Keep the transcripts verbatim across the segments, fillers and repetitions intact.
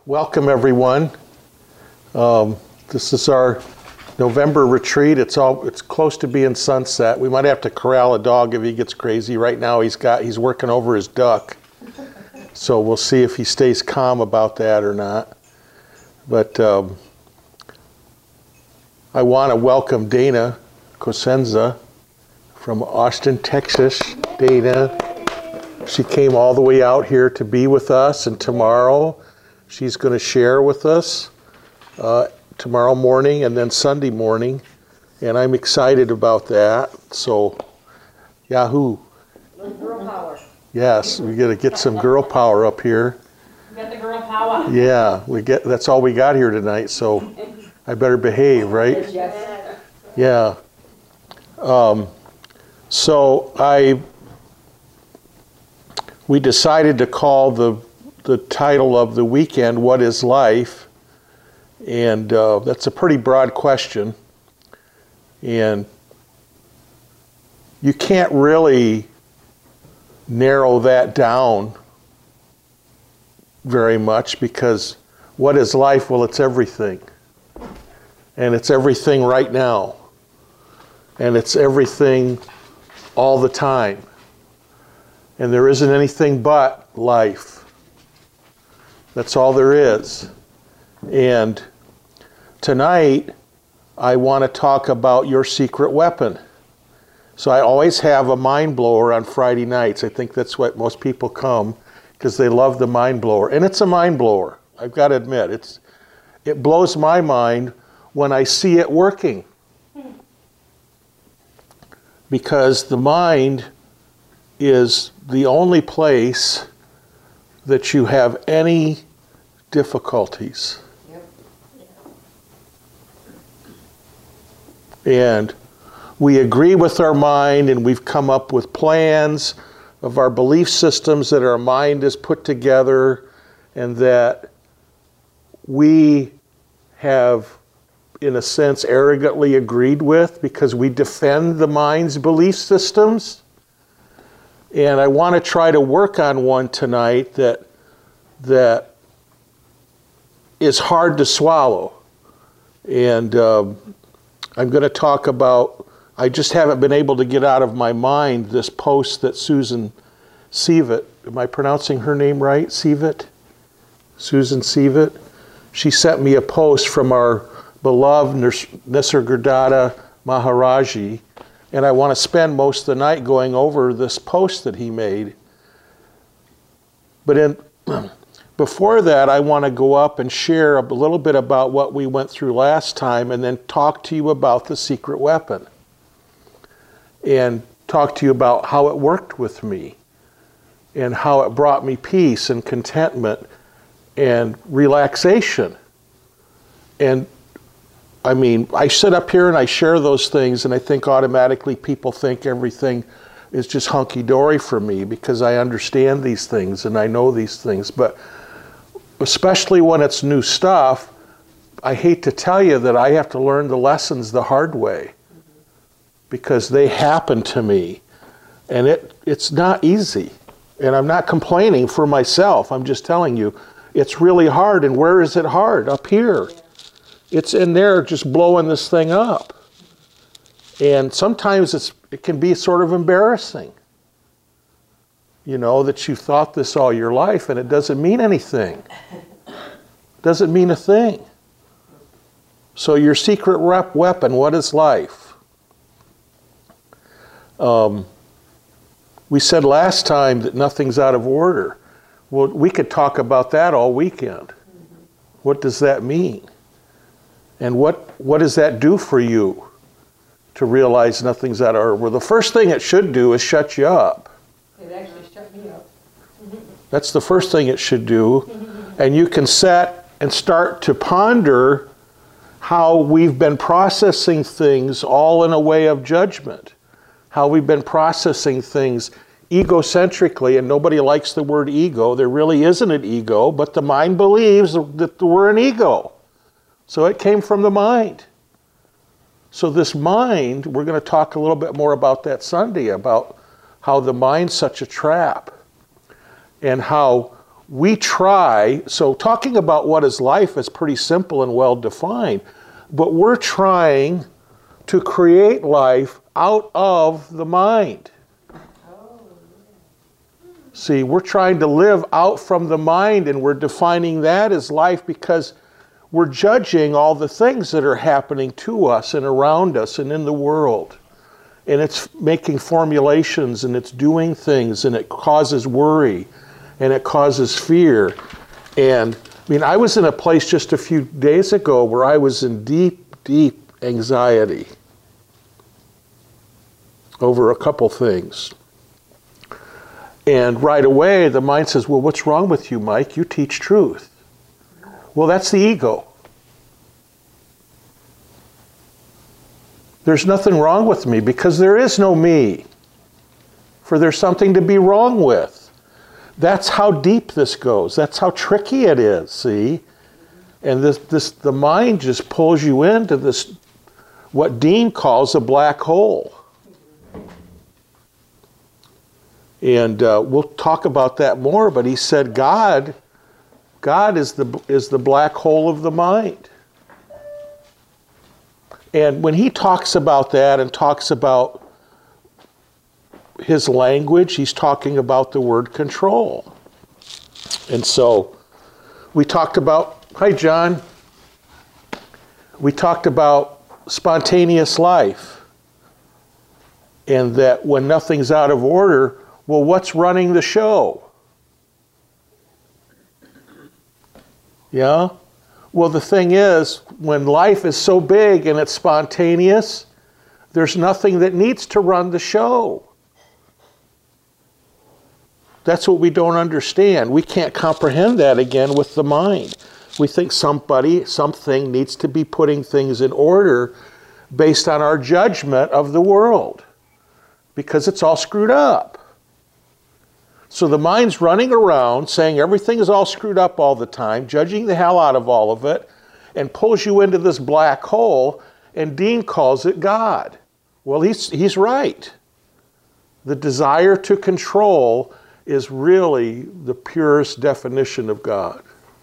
Welcome, everyone. Um, this is our November retreat. It's all it's close to being sunset. We might have to corral a dog if he gets crazy. Right now, he's got he's working over his duck, so we'll see if he stays calm about that or not. But um, I want to welcome Dana Cosenza from Austin, Texas. Dana, she came all the way out here to be with us, and tomorrow she's going to share with us uh, tomorrow morning and then Sunday morning, and I'm excited about that. So, Yahoo! Girl power. Yes, we got to get some girl power up here. We got the girl power. Yeah, we get. That's all we got here tonight. So, I better behave, right? Yes. Yeah. Um, so I. We decided to call the the title of the weekend, "What is Life?" And uh, that's a pretty broad question. And you can't really narrow that down very much, because what is life? Well, it's everything. And it's everything right now. And it's everything all the time. And there isn't anything but life. That's all there is. And tonight, I want to talk about your secret weapon. So I always have a mind blower on Friday nights. I think that's what most people come, because they love the mind blower. And it's a mind blower. I've got to admit, it's it blows my mind when I see it working. Because the mind is the only place that you have any difficulties. Yep. And we agree with our mind, and we've come up with plans of our belief systems that our mind has put together, and that we have, in a sense, arrogantly agreed with, because we defend the mind's belief systems. And I want to try to work on one tonight that that is hard to swallow. And um, I'm going to talk about, I just haven't been able to get out of my mind this post that Susan Seavitt, am I pronouncing her name right? Seavitt? Susan Seavitt? She sent me a post from our beloved Nisargadatta Maharaji, and I want to spend most of the night going over this post that he made. But in, before that, I want to go up and share a little bit about what we went through last time, and then talk to you about the secret weapon. And talk to you about how it worked with me, and how it brought me peace and contentment and relaxation. And I mean, I sit up here and I share those things, and I think automatically people think everything is just hunky-dory for me, because I understand these things and I know these things. But especially when it's new stuff, I hate to tell you that I have to learn the lessons the hard way, because they happen to me. And it it's not easy. And I'm not complaining for myself. I'm just telling you, it's really hard. And where is it hard? Up here. It's in there just blowing this thing up. And sometimes it's, it can be sort of embarrassing. You know, that you thought this all your life, and it doesn't mean anything. Doesn't mean a thing. So your secret rep weapon, what is life? Um, we said last time that nothing's out of order. Well, we could talk about that all weekend. What does that mean? And what, what does that do for you to realize nothing's out of order? Well, the first thing it should do is shut you up. It actually shut me up. That's the first thing it should do. And you can set and start to ponder how we've been processing things all in a way of judgment. How we've been processing things egocentrically, and nobody likes the word ego. There really isn't an ego, but the mind believes that we're an ego. So it came from the mind. So this mind, we're going to talk a little bit more about that Sunday, about how the mind's such a trap, and how we try, so talking about what is life is pretty simple and well defined, but we're trying to create life out of the mind. See, we're trying to live out from the mind, and we're defining that as life because we're judging all the things that are happening to us and around us and in the world. And it's making formulations, and it's doing things, and it causes worry, and it causes fear. And I mean, I was in a place just a few days ago where I was in deep, deep anxiety over a couple things. And right away, the mind says, well, what's wrong with you, Mike? You teach truth. Well, that's the ego. There's nothing wrong with me because there is no me. For there's something to be wrong with. That's how deep this goes. That's how tricky it is, see? And this, this, the mind just pulls you into this, what Dean calls a black hole. And uh, we'll talk about that more, but he said God, God is the, is the black hole of the mind. And when he talks about that and talks about his language, he's talking about the word control. And so we talked about, hi John, we talked about spontaneous life. And that when nothing's out of order, well, what's running the show? Yeah? Well, the thing is, when life is so big and it's spontaneous, there's nothing that needs to run the show. That's what we don't understand. We can't comprehend that again with the mind. We think somebody, something needs to be putting things in order based on our judgment of the world because it's all screwed up. So the mind's running around saying everything is all screwed up all the time, judging the hell out of all of it, and pulls you into this black hole, and Dean calls it God. Well, he's, he's right. The desire to control is really the purest definition of God.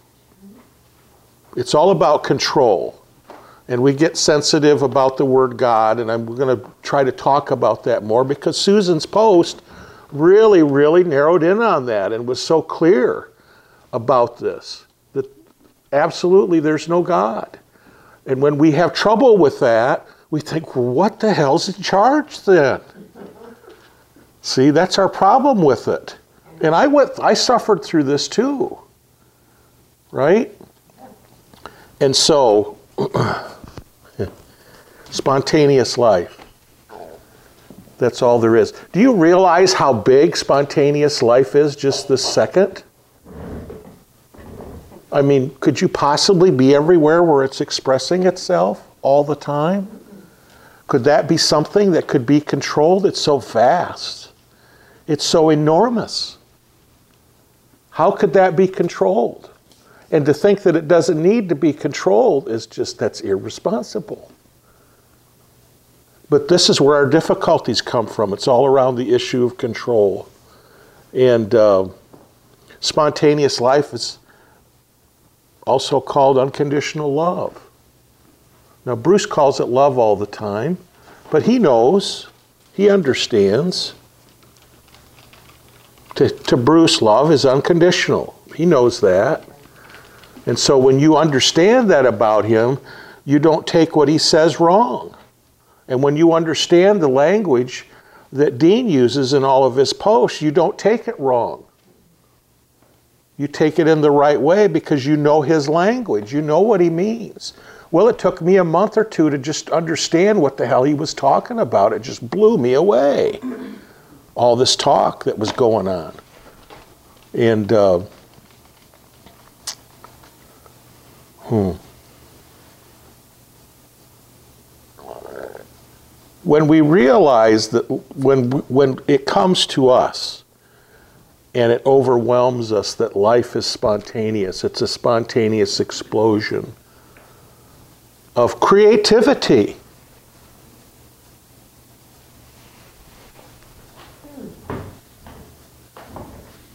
It's all about control. And we get sensitive about the word God, and I'm going to try to talk about that more because Susan's post really, really narrowed in on that and was so clear about this, that absolutely there's no God. And when we have trouble with that, we think, well, what the hell's in charge then? See, that's our problem with it. And I went, I suffered through this too, right? And so, spontaneous life. That's all there is. Do you realize how big spontaneous life is just this second? I mean, could you possibly be everywhere where it's expressing itself all the time? Could that be something that could be controlled? It's so vast. It's so enormous. How could that be controlled? And to think that it doesn't need to be controlled is just, that's irresponsible. But this is where our difficulties come from. It's all around the issue of control. And uh, spontaneous life is also called unconditional love. Now, Bruce calls it love all the time, but he knows, he understands. To, to Bruce, love is unconditional. He knows that. And so when you understand that about him, you don't take what he says wrong. And when you understand the language that Dean uses in all of his posts, you don't take it wrong. You take it in the right way because you know his language. You know what he means. Well, it took me a month or two to just understand what the hell he was talking about. It just blew me away. All this talk that was going on. And, uh, hmm. When we realize that when, when it comes to us and it overwhelms us that life is spontaneous, it's a spontaneous explosion of creativity.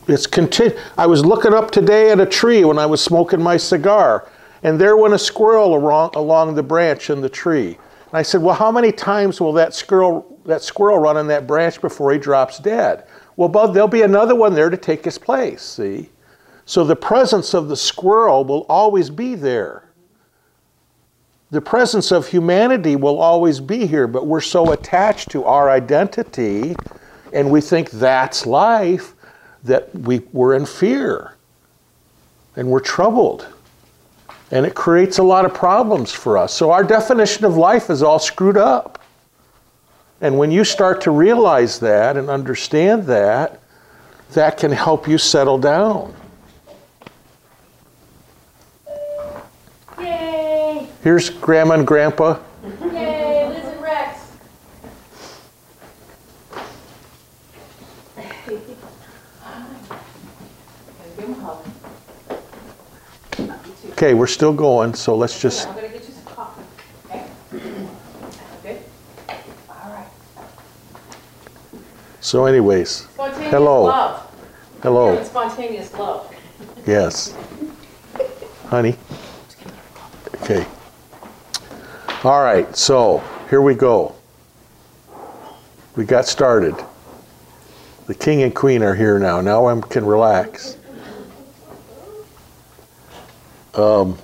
It's conti- I was looking up today at a tree when I was smoking my cigar, and there went a squirrel along, along the branch in the tree. And I said, well, how many times will that squirrel, that squirrel run on that branch before he drops dead? Well, Bud, there'll be another one there to take his place, see? So the presence of the squirrel will always be there. The presence of humanity will always be here, but we're so attached to our identity, and we think that's life, that we, we're in fear, and we're troubled. And it creates a lot of problems for us. So our definition of life is all screwed up. And when you start to realize that and understand that, that can help you settle down. Yay! Here's Grandma and Grandpa. Yay, Liz and Rex. Give them a hug. Okay, we're still going, so let's just... I'm going to get you some coffee. Okay? Okay? All right. So anyways, Spontaneous hello. love. Hello. Yeah, spontaneous love. Yes. Honey. Okay. All right, so here we go. We got started. The king and queen are here now. Now I can relax. Um,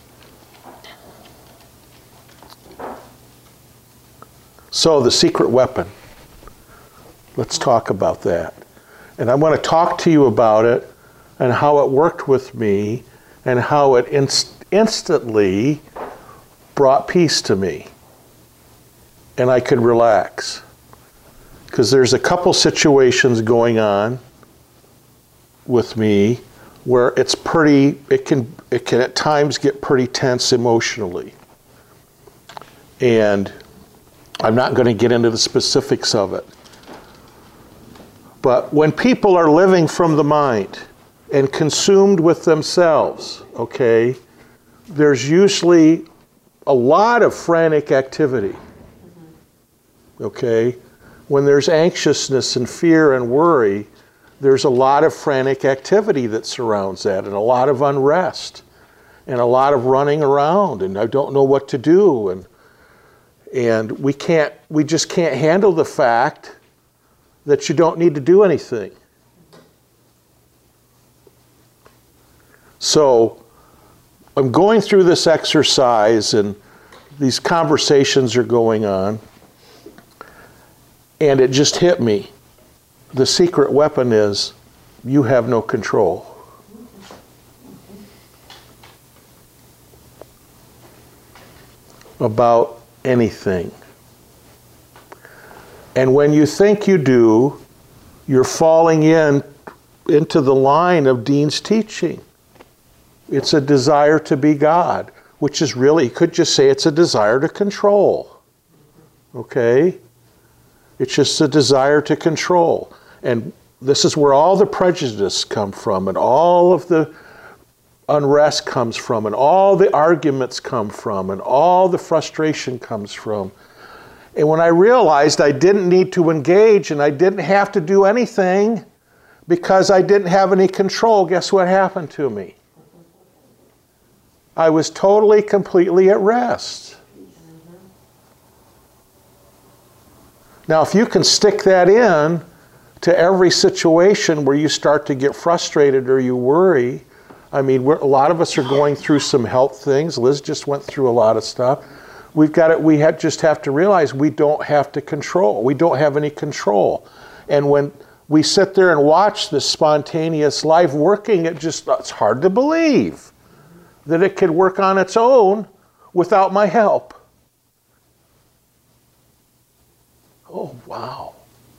so the secret weapon. Let's talk about that. And I want to talk to you about it and how it worked with me and how it inst- instantly brought peace to me. And I could relax. Because there's a couple situations going on with me where it's pretty, it can, it can at times get pretty tense emotionally. And I'm not going to get into the specifics of it. But when people are living from the mind and consumed with themselves, okay, there's usually a lot of frantic activity, okay? When there's anxiousness and fear and worry, there's a lot of frantic activity that surrounds that, and a lot of unrest, and a lot of running around, and I don't know what to do, and and we can't, we just can't handle the fact that you don't need to do anything. So I'm going through this exercise, and these conversations are going on, and it just hit me. The secret weapon is you have no control. About anything. And when you think you do, you're falling in into the line of Dean's teaching. It's a desire to be God, which is really, you could just say it's a desire to control. Okay? It's just a desire to control. And this is where all the prejudice come from, and all of the unrest comes from, and all the arguments come from, and all the frustration comes from. And when I realized I didn't need to engage and I didn't have to do anything because I didn't have any control, guess what happened to me? I was totally, completely at rest. Now, if you can stick that in to every situation where you start to get frustrated or you worry, I mean, we're, a lot of us are going through some health things. Liz just went through a lot of stuff. We've got it. We have, just have to realize we don't have to control. We don't have any control. And when we sit there and watch this spontaneous life working, it just, it's hard to believe that it could work on its own without my help. Oh, wow.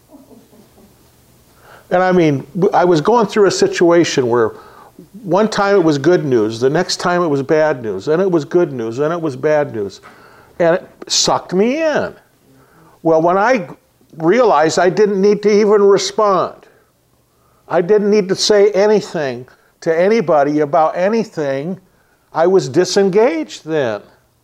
And I mean, I was going through a situation where one time it was good news, the next time it was bad news, then it was good news, then it was bad news. And it sucked me in. Well, when I realized I didn't need to even respond, I didn't need to say anything to anybody about anything, I was disengaged then.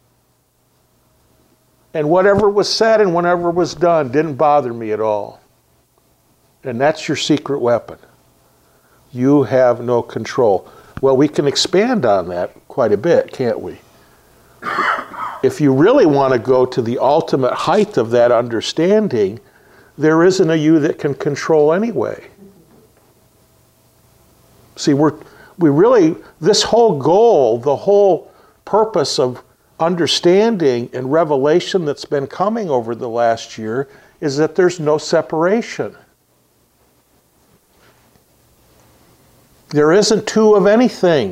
And whatever was said and whatever was done didn't bother me at all. And that's your secret weapon. You have no control. Well, we can expand on that quite a bit, can't we? If you really want to go to the ultimate height of that understanding, there isn't a you that can control anyway. See, we're, we really, this whole goal, the whole purpose of understanding and revelation that's been coming over the last year is that there's no separation. There isn't two of anything.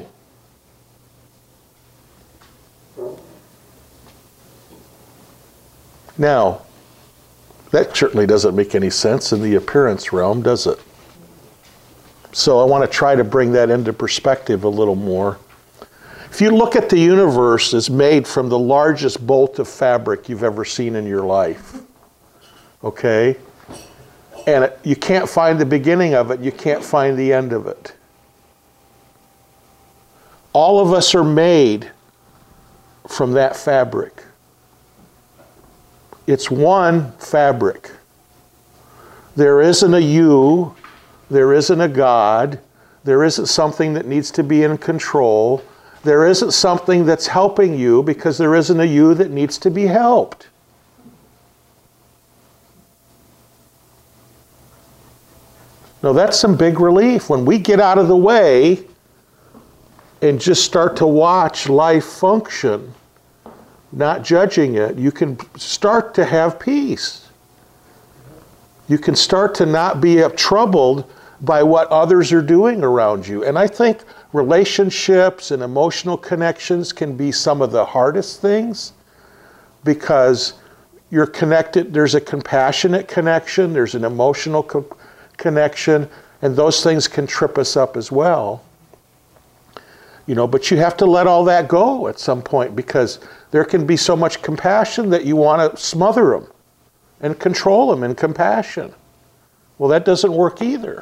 Now, that certainly doesn't make any sense in the appearance realm, does it? So I want to try to bring that into perspective a little more. If you look at the universe as made from the largest bolt of fabric you've ever seen in your life, okay? And it, you can't find the beginning of it, you can't find the end of it. All of us are made from that fabric. It's one fabric. There isn't a you, there isn't a God, there isn't something that needs to be in control, there isn't something that's helping you because there isn't a you that needs to be helped. Now that's some big relief. When we get out of the way and just start to watch life function, not judging it, you can start to have peace. You can start to not be troubled by what others are doing around you. And I think relationships and emotional connections can be some of the hardest things because you're connected, there's a compassionate connection, there's an emotional co- connection, and those things can trip us up as well. You know, but you have to let all that go at some point because there can be so much compassion that you want to smother them and control them in compassion. Well, that doesn't work either.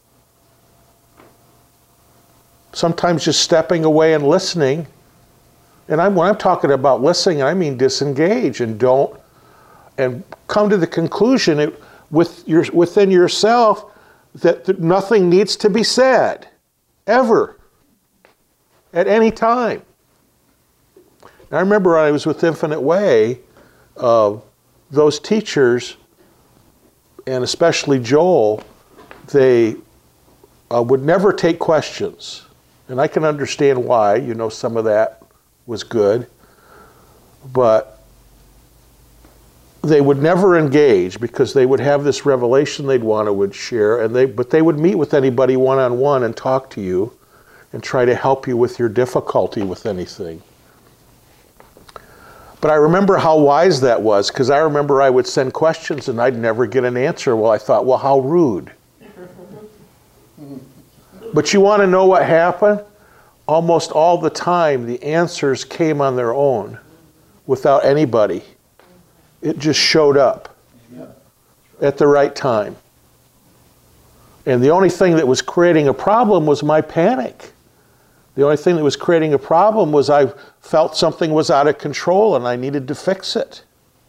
Sometimes just stepping away and listening, and I'm, when I'm talking about listening, I mean disengage and don't, and come to the conclusion it, with your, within yourself that, that nothing needs to be said, ever. At any time. I remember when I was with Infinite Way, uh, those teachers, and especially Joel, they uh, would never take questions. And I can understand why, you know, some of that was good. But they would never engage because they would have this revelation they'd want to would share, and they but they would meet with anybody one-on-one and talk to you and try to help you with your difficulty with anything. But I remember how wise that was, because I remember I would send questions and I'd never get an answer. Well, I thought, well, how rude. But you want to know what happened? Almost all the time, the answers came on their own, without anybody. It just showed up at the right time. And the only thing that was creating a problem was my panic. The only thing that was creating a problem was I felt something was out of control and I needed to fix it.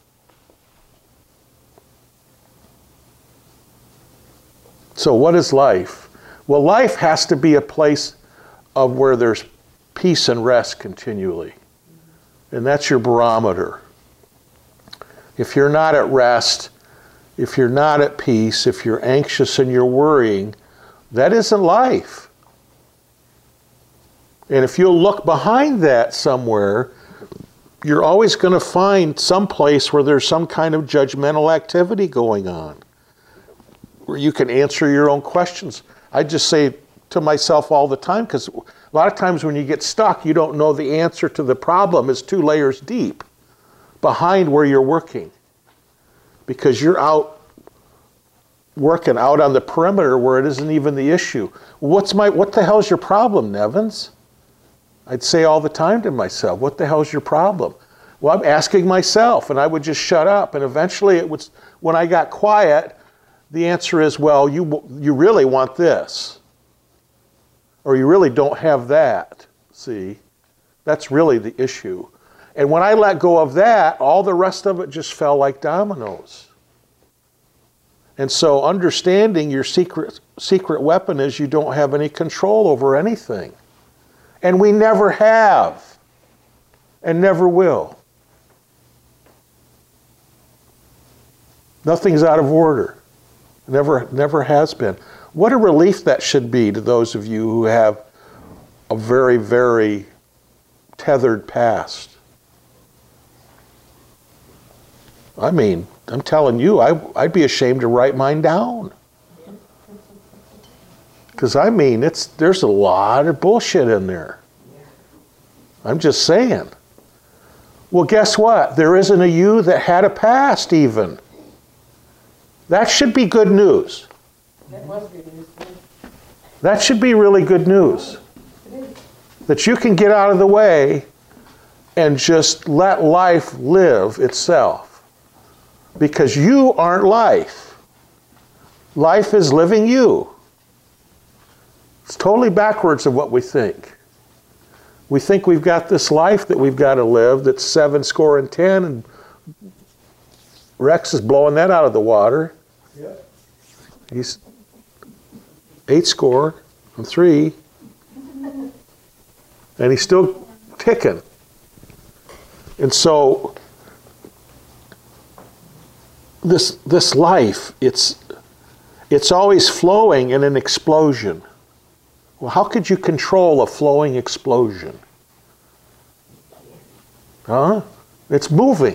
So what is life? Well, life has to be a place of where there's peace and rest continually. And that's your barometer. If you're not at rest, if you're not at peace, if you're anxious and you're worrying, that isn't life. And if you'll look behind that somewhere, you're always going to find some place where there's some kind of judgmental activity going on, where you can answer your own questions. I just say to myself all the time, because a lot of times when you get stuck, you don't know the answer to the problem is two layers deep behind where you're working, because you're out working out on the perimeter where it isn't even the issue. What's my, what the hell's your problem, Nevins? I'd say all the time to myself, what the hell's your problem? Well, I'm asking myself, and I would just shut up. And eventually, it was when I got quiet, the answer is, well, you, you really want this. Or you really don't have that. See? That's really the issue. And when I let go of that, all the rest of it just fell like dominoes. And so understanding your secret, secret weapon is you don't have any control over anything. And we never have, and never will. Nothing's out of order. Never, never has been. What a relief that should be to those of you who have a very, very tethered past. I mean, I'm telling you, I, I'd be ashamed to write mine down. Because I mean, it's there's a lot of bullshit in there. I'm just saying. Well, guess what? There isn't a you that had a past even. That should be good news. That was good news. That should be really good news. That you can get out of the way and just let life live itself. Because you aren't life. Life is living you. It's totally backwards of what we think. We think we've got this life that we've got to live that's seven score and ten, and Rex is blowing that out of the water. Yeah. He's eight score and three, and he's still ticking. And so this this life, it's it's always flowing in an explosion. Well, how could you control a flowing explosion? Huh? It's moving.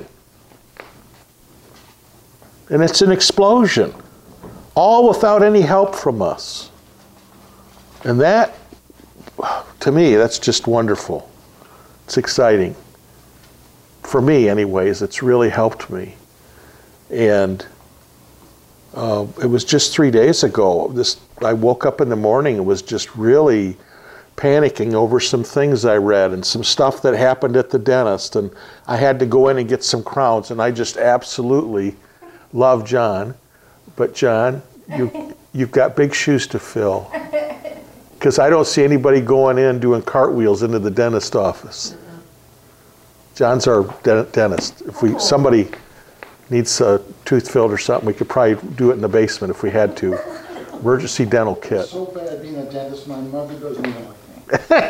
And it's an explosion. All without any help from us. And that, to me, that's just wonderful. It's exciting. For me, anyways, it's really helped me. And uh, it was just three days ago. This I woke up in the morning and was just really panicking over some things I read and some stuff that happened at the dentist. And I had to go in and get some crowns. And I just absolutely love John. But John, you, you've got big shoes to fill. Because I don't see anybody going in doing cartwheels into the dentist office. John's our de- dentist. If we somebody needs a tooth filled or something, we could probably do it in the basement if we had to. Emergency dental kit. It's so bad being a dentist, my mother doesn't even like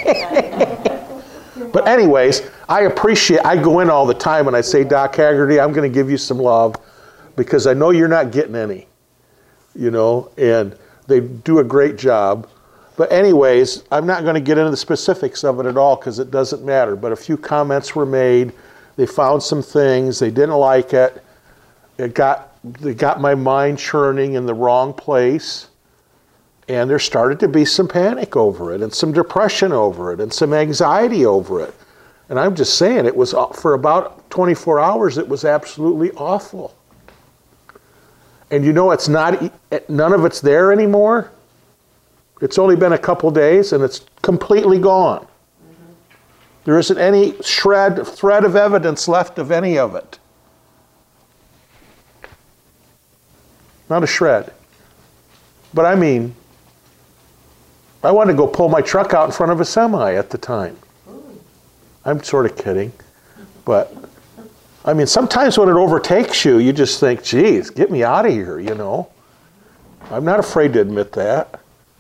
me. But anyways, I appreciate, I go in all the time and I say, Doc Haggerty, I'm going to give you some love because I know you're not getting any, you know, and they do a great job. But anyways, I'm not going to get into the specifics of it at all because it doesn't matter. But a few comments were made. They found some things. They didn't like it. It got, they got my mind churning in the wrong place. And there started to be some panic over it and some depression over it and some anxiety over it. And I'm just saying, it was, for about twenty-four hours, it was absolutely awful. And you know, it's not, none of it's there anymore. It's only been a couple days and it's completely gone. Mm-hmm. There isn't any shred, thread of evidence left of any of it. Not a shred. But I mean, I wanted to go pull my truck out in front of a semi at the time. I'm sort of kidding. But, I mean, sometimes when it overtakes you, you just think, geez, get me out of here, you know. I'm not afraid to admit that.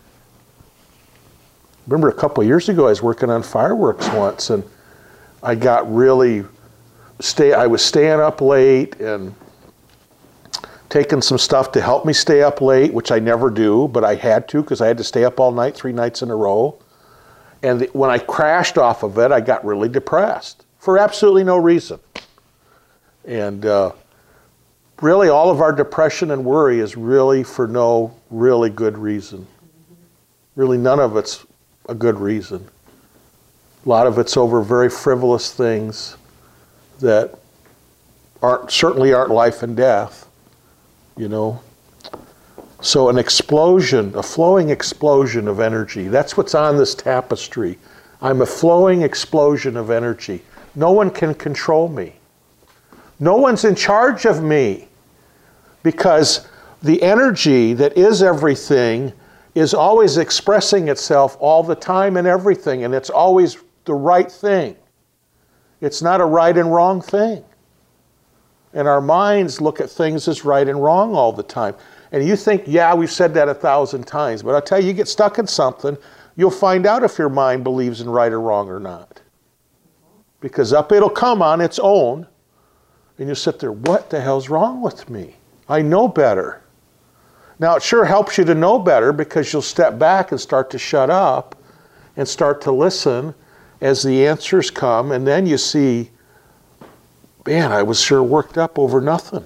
Remember a couple of years ago, I was working on fireworks once, and I got really, stay. I was staying up late and taking some stuff to help me stay up late, which I never do, but I had to because I had to stay up all night, three nights in a row. And when I crashed off of it, I got really depressed for absolutely no reason. And uh, really, all of our depression and worry is really for no really good reason. Really, none of it's a good reason. A lot of it's over very frivolous things that aren't certainly aren't life and death, you know. So an explosion, a flowing explosion of energy. That's what's on this tapestry. I'm a flowing explosion of energy. No one can control me. No one's in charge of me because the energy that is everything is always expressing itself all the time in everything, and it's always the right thing. It's not a right and wrong thing. And our minds look at things as right and wrong all the time. And you think, yeah, we've said that a thousand times. But I'll tell you, you get stuck in something, you'll find out if your mind believes in right or wrong or not. Because up it'll come on its own. And you sit there, what the hell's wrong with me? I know better. Now, it sure helps you to know better because you'll step back and start to shut up and start to listen as the answers come. And then you see, man, I was sure worked up over nothing.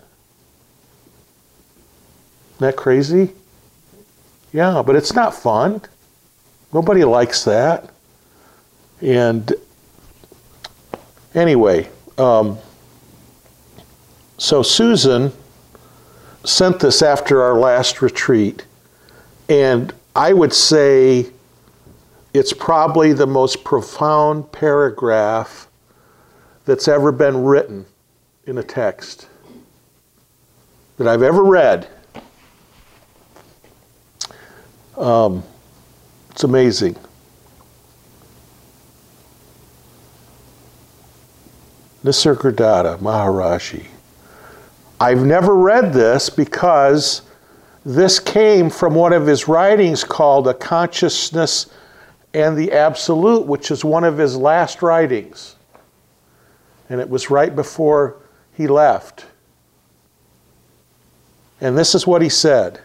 Isn't that crazy? Yeah, but it's not fun. Nobody likes that. And anyway, um, so Susan sent this after our last retreat, and I would say it's probably the most profound paragraph that's ever been written in a text that I've ever read. Um, it's amazing. Nisargadatta Maharaji. I've never read this because this came from one of his writings called A Consciousness and the Absolute, which is one of his last writings. And it was right before he left. And this is what he said.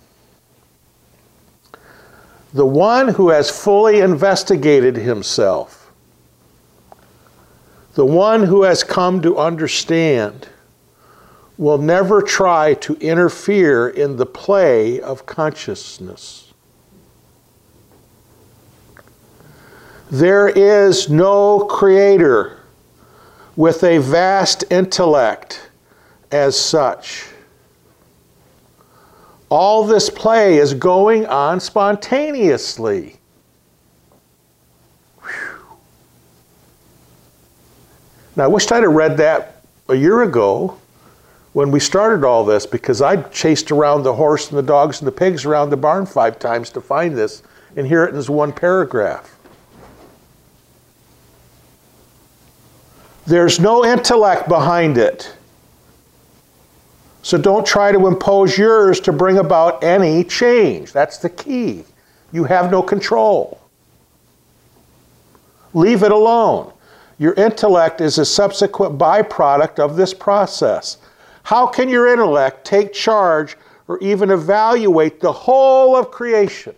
The one who has fully investigated himself, the one who has come to understand, will never try to interfere in the play of consciousness. There is no creator with a vast intellect as such. All this play is going on spontaneously. Whew. Now, I wished I'd have read that a year ago when we started all this, because I chased around the horse and the dogs and the pigs around the barn five times to find this, and here it is one paragraph. There's no intellect behind it. So don't try to impose yours to bring about any change. That's the key. You have no control. Leave it alone. Your intellect is a subsequent byproduct of this process. How can your intellect take charge or even evaluate the whole of creation?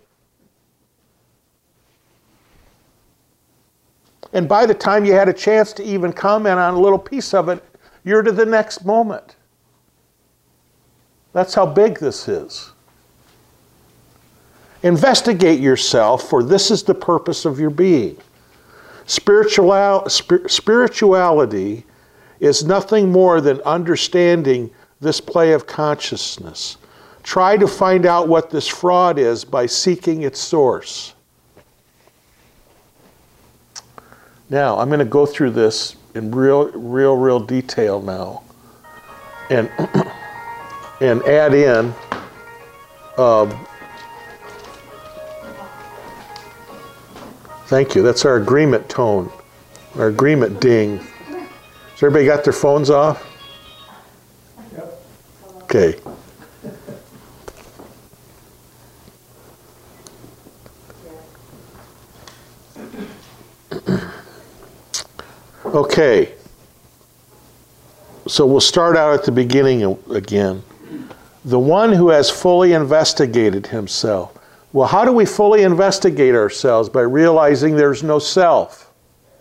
And by the time you had a chance to even comment on a little piece of it, you're to the next moment. That's how big this is. Investigate yourself, for this is the purpose of your being. Spiritual, spir- spirituality is nothing more than understanding this play of consciousness. Try to find out what this fraud is by seeking its source. Now, I'm going to go through this in real, real, real detail now, and and add in um, thank you. That's our agreement tone, our agreement ding. Has everybody got their phones off? Yep. Okay. Okay. So we'll start out at the beginning again. The one who has fully investigated himself. Well, how do we fully investigate ourselves? By realizing there's no self.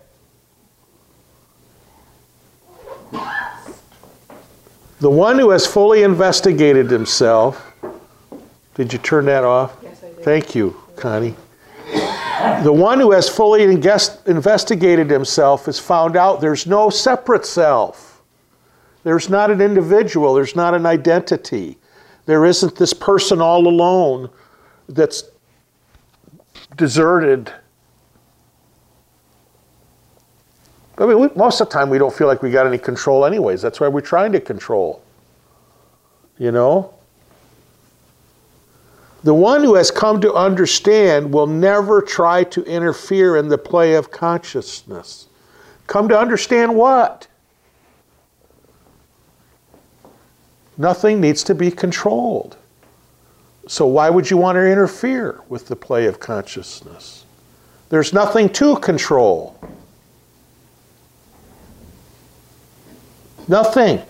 The one who has fully investigated himself. Did you turn that off? Yes, I did. Thank you, Connie. The one who has fully investigated himself has found out there's no separate self. There's not an individual. There's not an identity. There isn't this person all alone that's deserted. I mean, we, most of the time we don't feel like we got any control anyways. That's why we're trying to control. You know? The one who has come to understand will never try to interfere in the play of consciousness. Come to understand what? Nothing needs to be controlled. So why would you want to interfere with the play of consciousness? There's nothing to control. Nothing.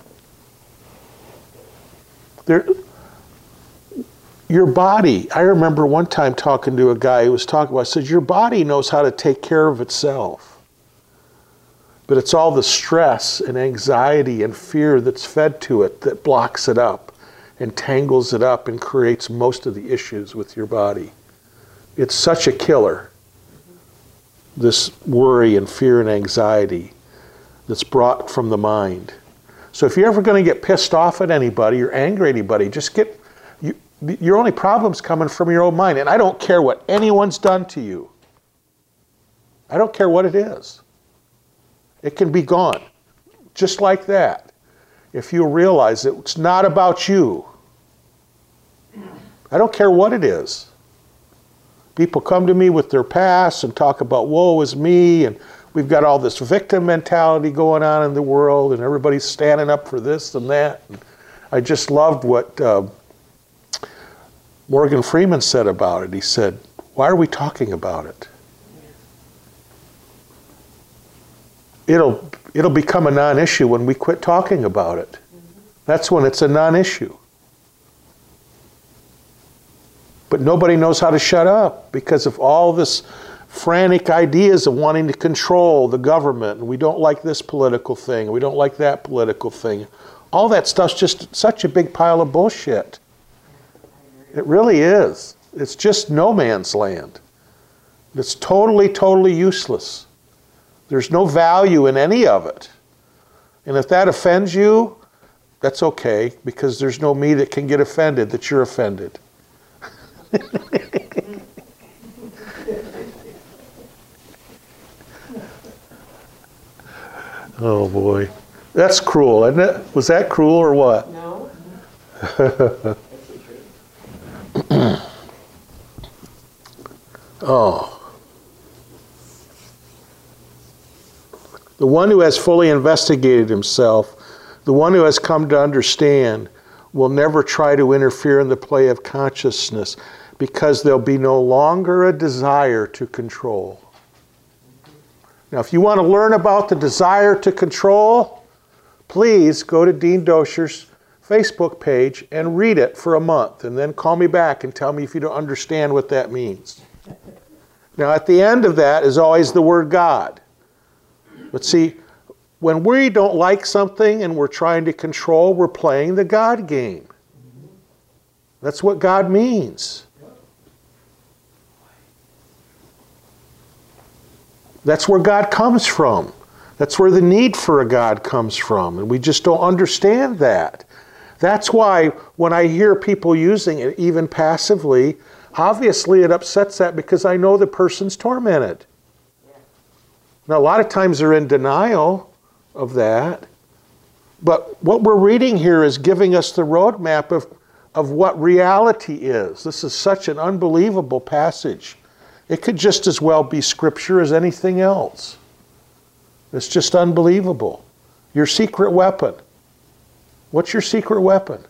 There, your body, I remember one time talking to a guy who was talking about, I said, your body knows how to take care of itself. But it's all the stress and anxiety and fear that's fed to it that blocks it up and tangles it up and creates most of the issues with your body. It's such a killer, this worry and fear and anxiety that's brought from the mind. So if you're ever going to get pissed off at anybody or angry at anybody, just get, you, your only problem's coming from your own mind. And I don't care what anyone's done to you. I don't care what it is. It can be gone, just like that. If you realize that it's not about you. I don't care what it is. People come to me with their past and talk about woe is me, and we've got all this victim mentality going on in the world, and everybody's standing up for this and that. And I just loved what uh, Morgan Freeman said about it. He said, why are we talking about it? It'll, it'll become a non-issue when we quit talking about it. That's when it's a non-issue. But nobody knows how to shut up because of all this frantic ideas of wanting to control the government, and we don't like this political thing, and we don't like that political thing. All that stuff's just such a big pile of bullshit. It really is. It's just no man's land. It's totally, totally useless. There's no value in any of it. And if that offends you, that's okay, because there's no me that can get offended that you're offended. Oh boy. That's cruel, isn't it? Was that cruel or what? No. Oh. The one who has fully investigated himself, the one who has come to understand, will never try to interfere in the play of consciousness because there'll be no longer a desire to control. Now, if you want to learn about the desire to control, please go to Dean Dosher's Facebook page and read it for a month, and then call me back and tell me if you don't understand what that means. Now, at the end of that is always the word God. But see, when we don't like something and we're trying to control, we're playing the God game. That's what God means. That's where God comes from. That's where the need for a God comes from. And we just don't understand that. That's why when I hear people using it, even passively, obviously it upsets that because I know the person's tormented. Now, a lot of times they're in denial of that. But what we're reading here is giving us the roadmap of, of what reality is. This is such an unbelievable passage. It could just as well be scripture as anything else. It's just unbelievable. Your secret weapon. What's your secret weapon?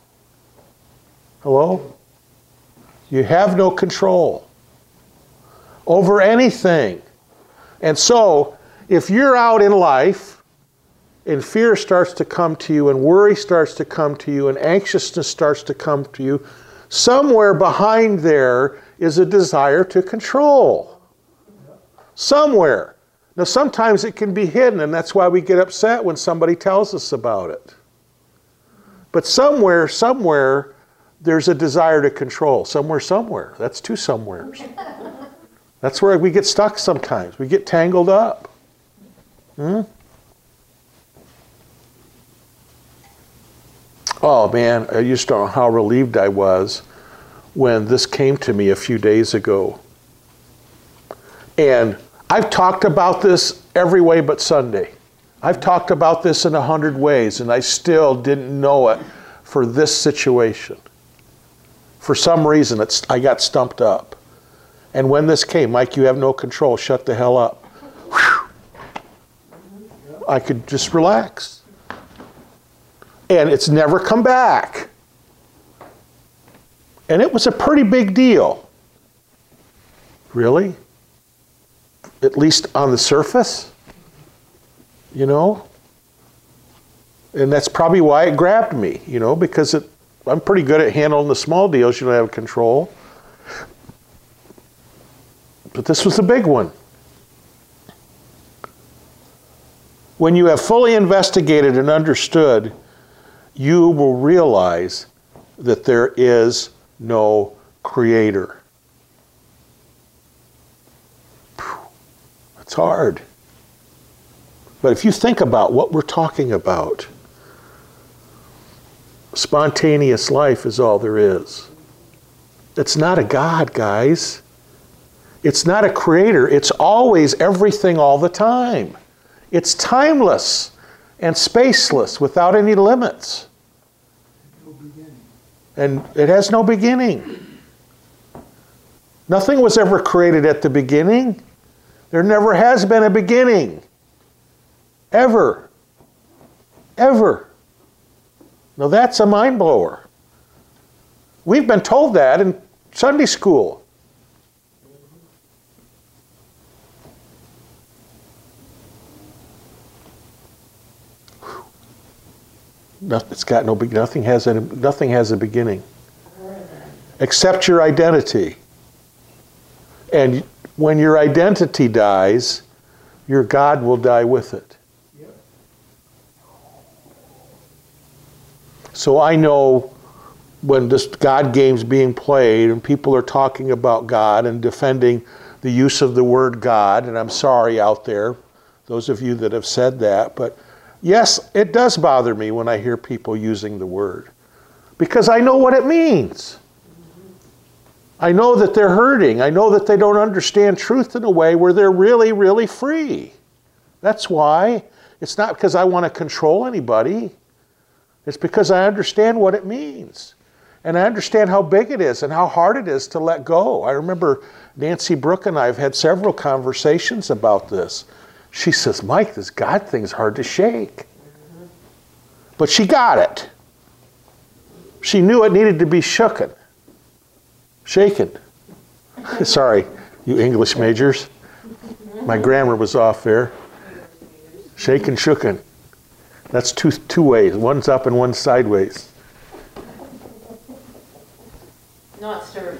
Hello? You have no control over anything. And so, if you're out in life and fear starts to come to you and worry starts to come to you and anxiousness starts to come to you, somewhere behind there is a desire to control. Somewhere. Now, sometimes it can be hidden, and that's why we get upset when somebody tells us about it. But somewhere, somewhere, there's a desire to control. Somewhere, somewhere. That's two somewheres. That's where we get stuck sometimes. We get tangled up. Hmm? Oh, man, I just don't know how relieved I was when this came to me a few days ago. And I've talked about this every way but Sunday. I've talked about this in a hundred ways, and I still didn't know it for this situation. For some reason, it's, I got stumped up. And when this came, Mike, you have no control, shut the hell up. Whew. I could just relax. And it's never come back. And it was a pretty big deal. Really? At least on the surface? You know? And that's probably why it grabbed me, you know, because it, I'm pretty good at handling the small deals you don't have control. But this was the big one. When you have fully investigated and understood, you will realize that there is no creator. It's hard. But if you think about what we're talking about, spontaneous life is all there is. It's not a God, guys. It's not a creator. It's always everything all the time. It's timeless and spaceless without any limits. No beginning. And it has no beginning. Nothing was ever created at the beginning. There never has been a beginning. Ever. Ever. Now that's a mind blower. We've been told that in Sunday school. It's got no, nothing has a, nothing has a beginning. Except your identity. And when your identity dies, your God will die with it. Yep. So I know when this God game's being played and people are talking about God and defending the use of the word God, and I'm sorry out there, those of you that have said that, but yes, it does bother me when I hear people using the word, because I know what it means. I know that they're hurting. I know that they don't understand truth in a way where they're really, really free. That's why. It's not because I want to control anybody. It's because I understand what it means. And I understand how big it is and how hard it is to let go. I remember Nancy Brooke and I have had several conversations about this. She says, Mike, this God thing's hard to shake. But she got it. She knew it needed to be shooken. Shaken. Sorry, you English majors. My grammar was off there. Shaken, shooken. That's two, two ways. One's up and one's sideways. Not stirred.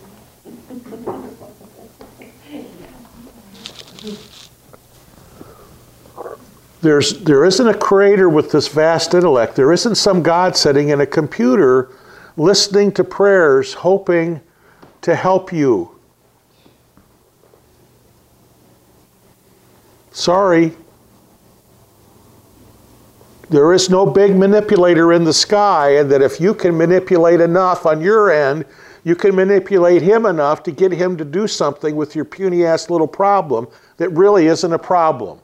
There's, there isn't a creator with this vast intellect. There isn't some God sitting in a computer listening to prayers, hoping to help you. Sorry. There is no big manipulator in the sky, and that if you can manipulate enough on your end, you can manipulate him enough to get him to do something with your puny-ass little problem that really isn't a problem.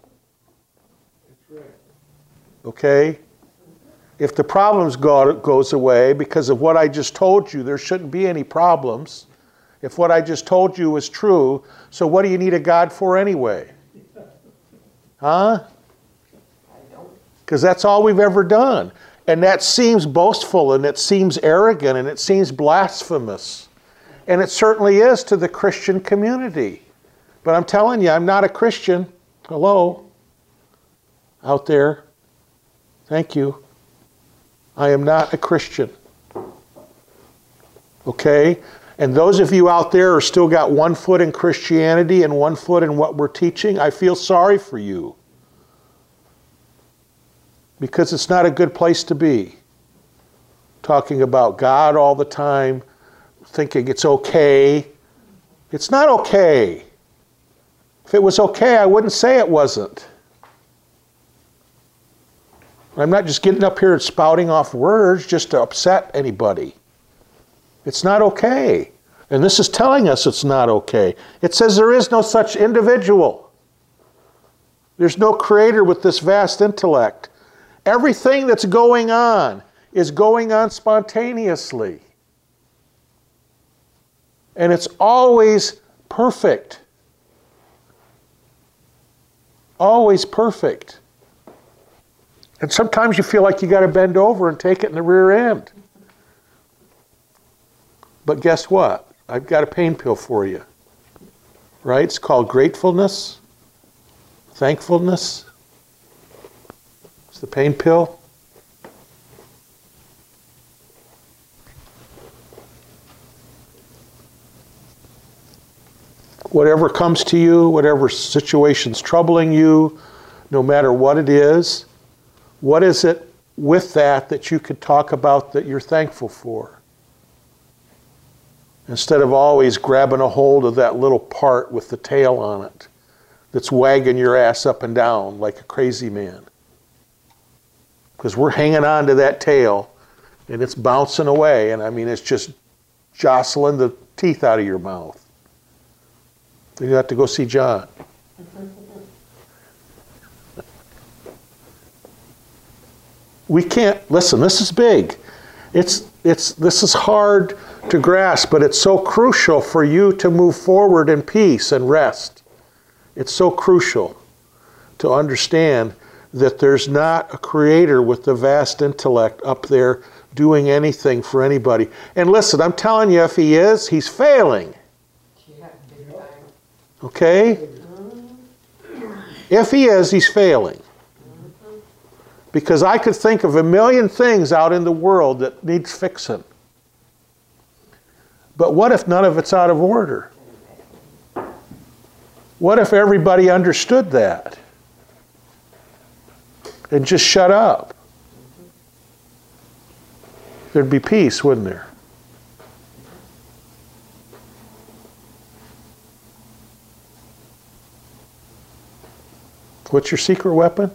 Okay? If the problems go, goes away because of what I just told you, there shouldn't be any problems. If what I just told you is true, so what do you need a God for anyway? Huh? Because that's all we've ever done. And that seems boastful, and it seems arrogant, and it seems blasphemous. And it certainly is to the Christian community. But I'm telling you, I'm not a Christian. Hello? Out there. Thank you. I am not a Christian. Okay? And those of you out there who still got one foot in Christianity and one foot in what we're teaching, I feel sorry for you. Because it's not a good place to be. Talking about God all the time, thinking it's okay. It's not okay. If it was okay, I wouldn't say it wasn't. I'm not just getting up here and spouting off words just to upset anybody. It's not okay. And this is telling us it's not okay. It says there is no such individual. There's no creator with this vast intellect. Everything that's going on is going on spontaneously. And it's always perfect. Always perfect. And sometimes you feel like you got to bend over and take it in the rear end. But guess what? I've got a pain pill for you. Right? It's called gratefulness, thankfulness. It's the pain pill. Whatever comes to you, whatever situation's troubling you, no matter what it is, what is it with that that you could talk about that you're thankful for? Instead of always grabbing a hold of that little part with the tail on it that's wagging your ass up and down like a crazy man. Because we're hanging on to that tail and it's bouncing away, and I mean it's just jostling the teeth out of your mouth. You have to go see John. We can't, listen, this is big. It's, it's, this is hard to grasp, but it's so crucial for you to move forward in peace and rest. It's so crucial to understand that there's not a creator with the vast intellect up there doing anything for anybody. And listen, I'm telling you, if he is, he's failing. Okay? If he is, he's failing. Because I could think of a million things out in the world that needs fixing. But what if none of it's out of order? What if everybody understood that? And just shut up? There'd be peace, wouldn't there? What's your secret weapon?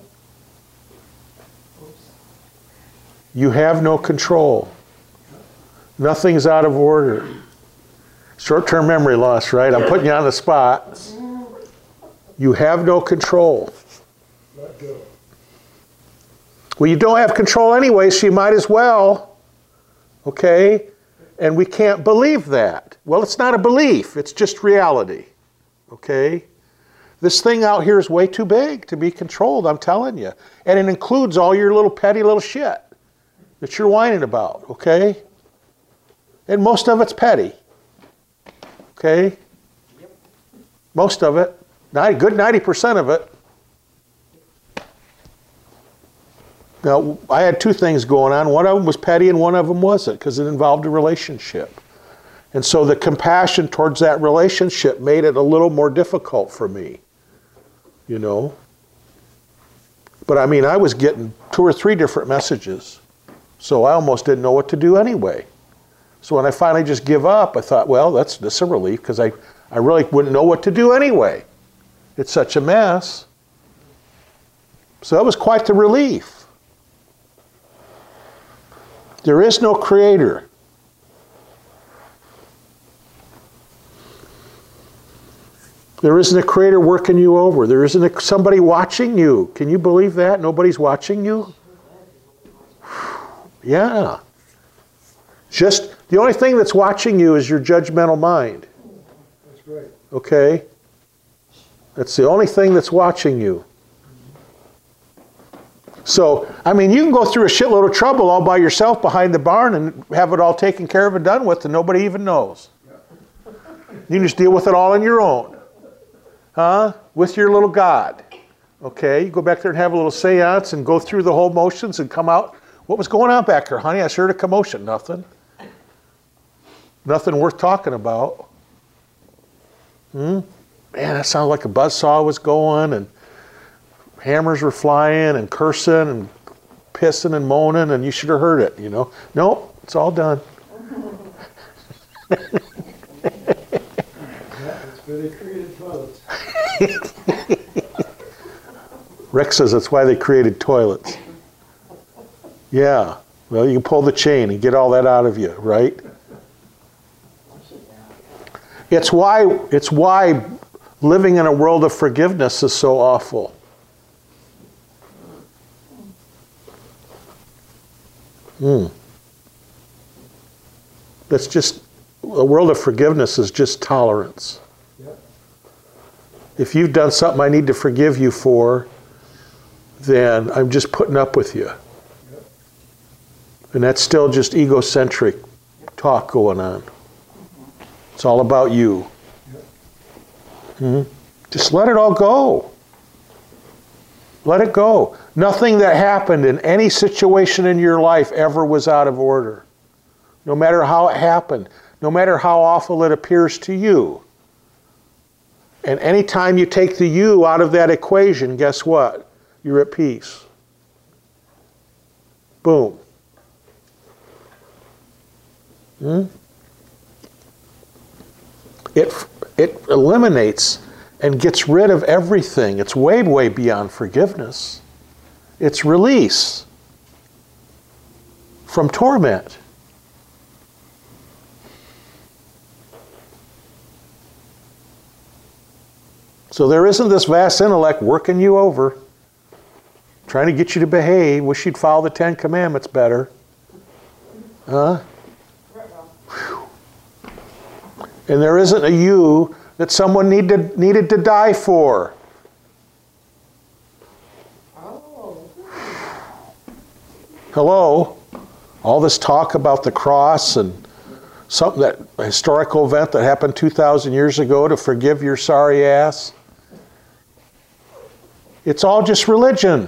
You have no control. Nothing's out of order. Short-term memory loss, right? I'm putting you on the spot. You have no control. Let go. Well, you don't have control anyway, so you might as well. Okay? And we can't believe that. Well, it's not a belief. It's just reality. Okay? This thing out here is way too big to be controlled, I'm telling you. And it includes all your little petty little shit that you're whining about, okay? And most of it's petty, okay? Yep. Most of it, a good ninety percent of it. Now, I had two things going on. One of them was petty and one of them wasn't, because it involved a relationship. And so the compassion towards that relationship made it a little more difficult for me. You know? But I mean, I was getting two or three different messages. So I almost didn't know what to do anyway. So when I finally just give up, I thought, well, that's, that's a relief, because I, I really wouldn't know what to do anyway. It's such a mess. So that was quite the relief. There is no creator. There isn't a creator working you over. There isn't a, somebody watching you. Can you believe that? Nobody's watching you? Yeah. Just, the only thing that's watching you is your judgmental mind. That's right. Okay? That's the only thing that's watching you. So, I mean, you can go through a shitload of trouble all by yourself behind the barn and have it all taken care of and done with, and nobody even knows. You can just deal with it all on your own. Huh? With your little God. Okay? You go back there and have a little seance and go through the whole motions and come out. What was going on back there, honey? I heard a commotion. Nothing. Nothing worth talking about. Hmm? Man, that sounded like a buzzsaw was going, and hammers were flying, and cursing, and pissing, and moaning, and you should have heard it, you know. Nope, it's all done. Yeah, that's where they created toilets. Rick says that's why they created toilets. Yeah, well, you can pull the chain and get all that out of you, right? It's why, it's why living in a world of forgiveness is so awful. Hmm. That's just, a world of forgiveness is just tolerance. Yep. If you've done something I need to forgive you for, then I'm just putting up with you. And that's still just egocentric talk going on. It's all about you. Hmm? Just let it all go. Let it go. Nothing that happened in any situation in your life ever was out of order. No matter how it happened, no matter how awful it appears to you. And anytime you take the you out of that equation, guess what? You're at peace. Boom. Hmm? It, it eliminates and gets rid of everything. It's way, way beyond forgiveness. It's release from torment. So there isn't this vast intellect working you over, trying to get you to behave. Wish you'd follow the Ten Commandments better. Huh? Whew. And there isn't a you that someone needed, needed to die for. Oh. Hello? All this talk about the cross and something, that a historical event that happened two thousand years ago to forgive your sorry ass. It's all just religion.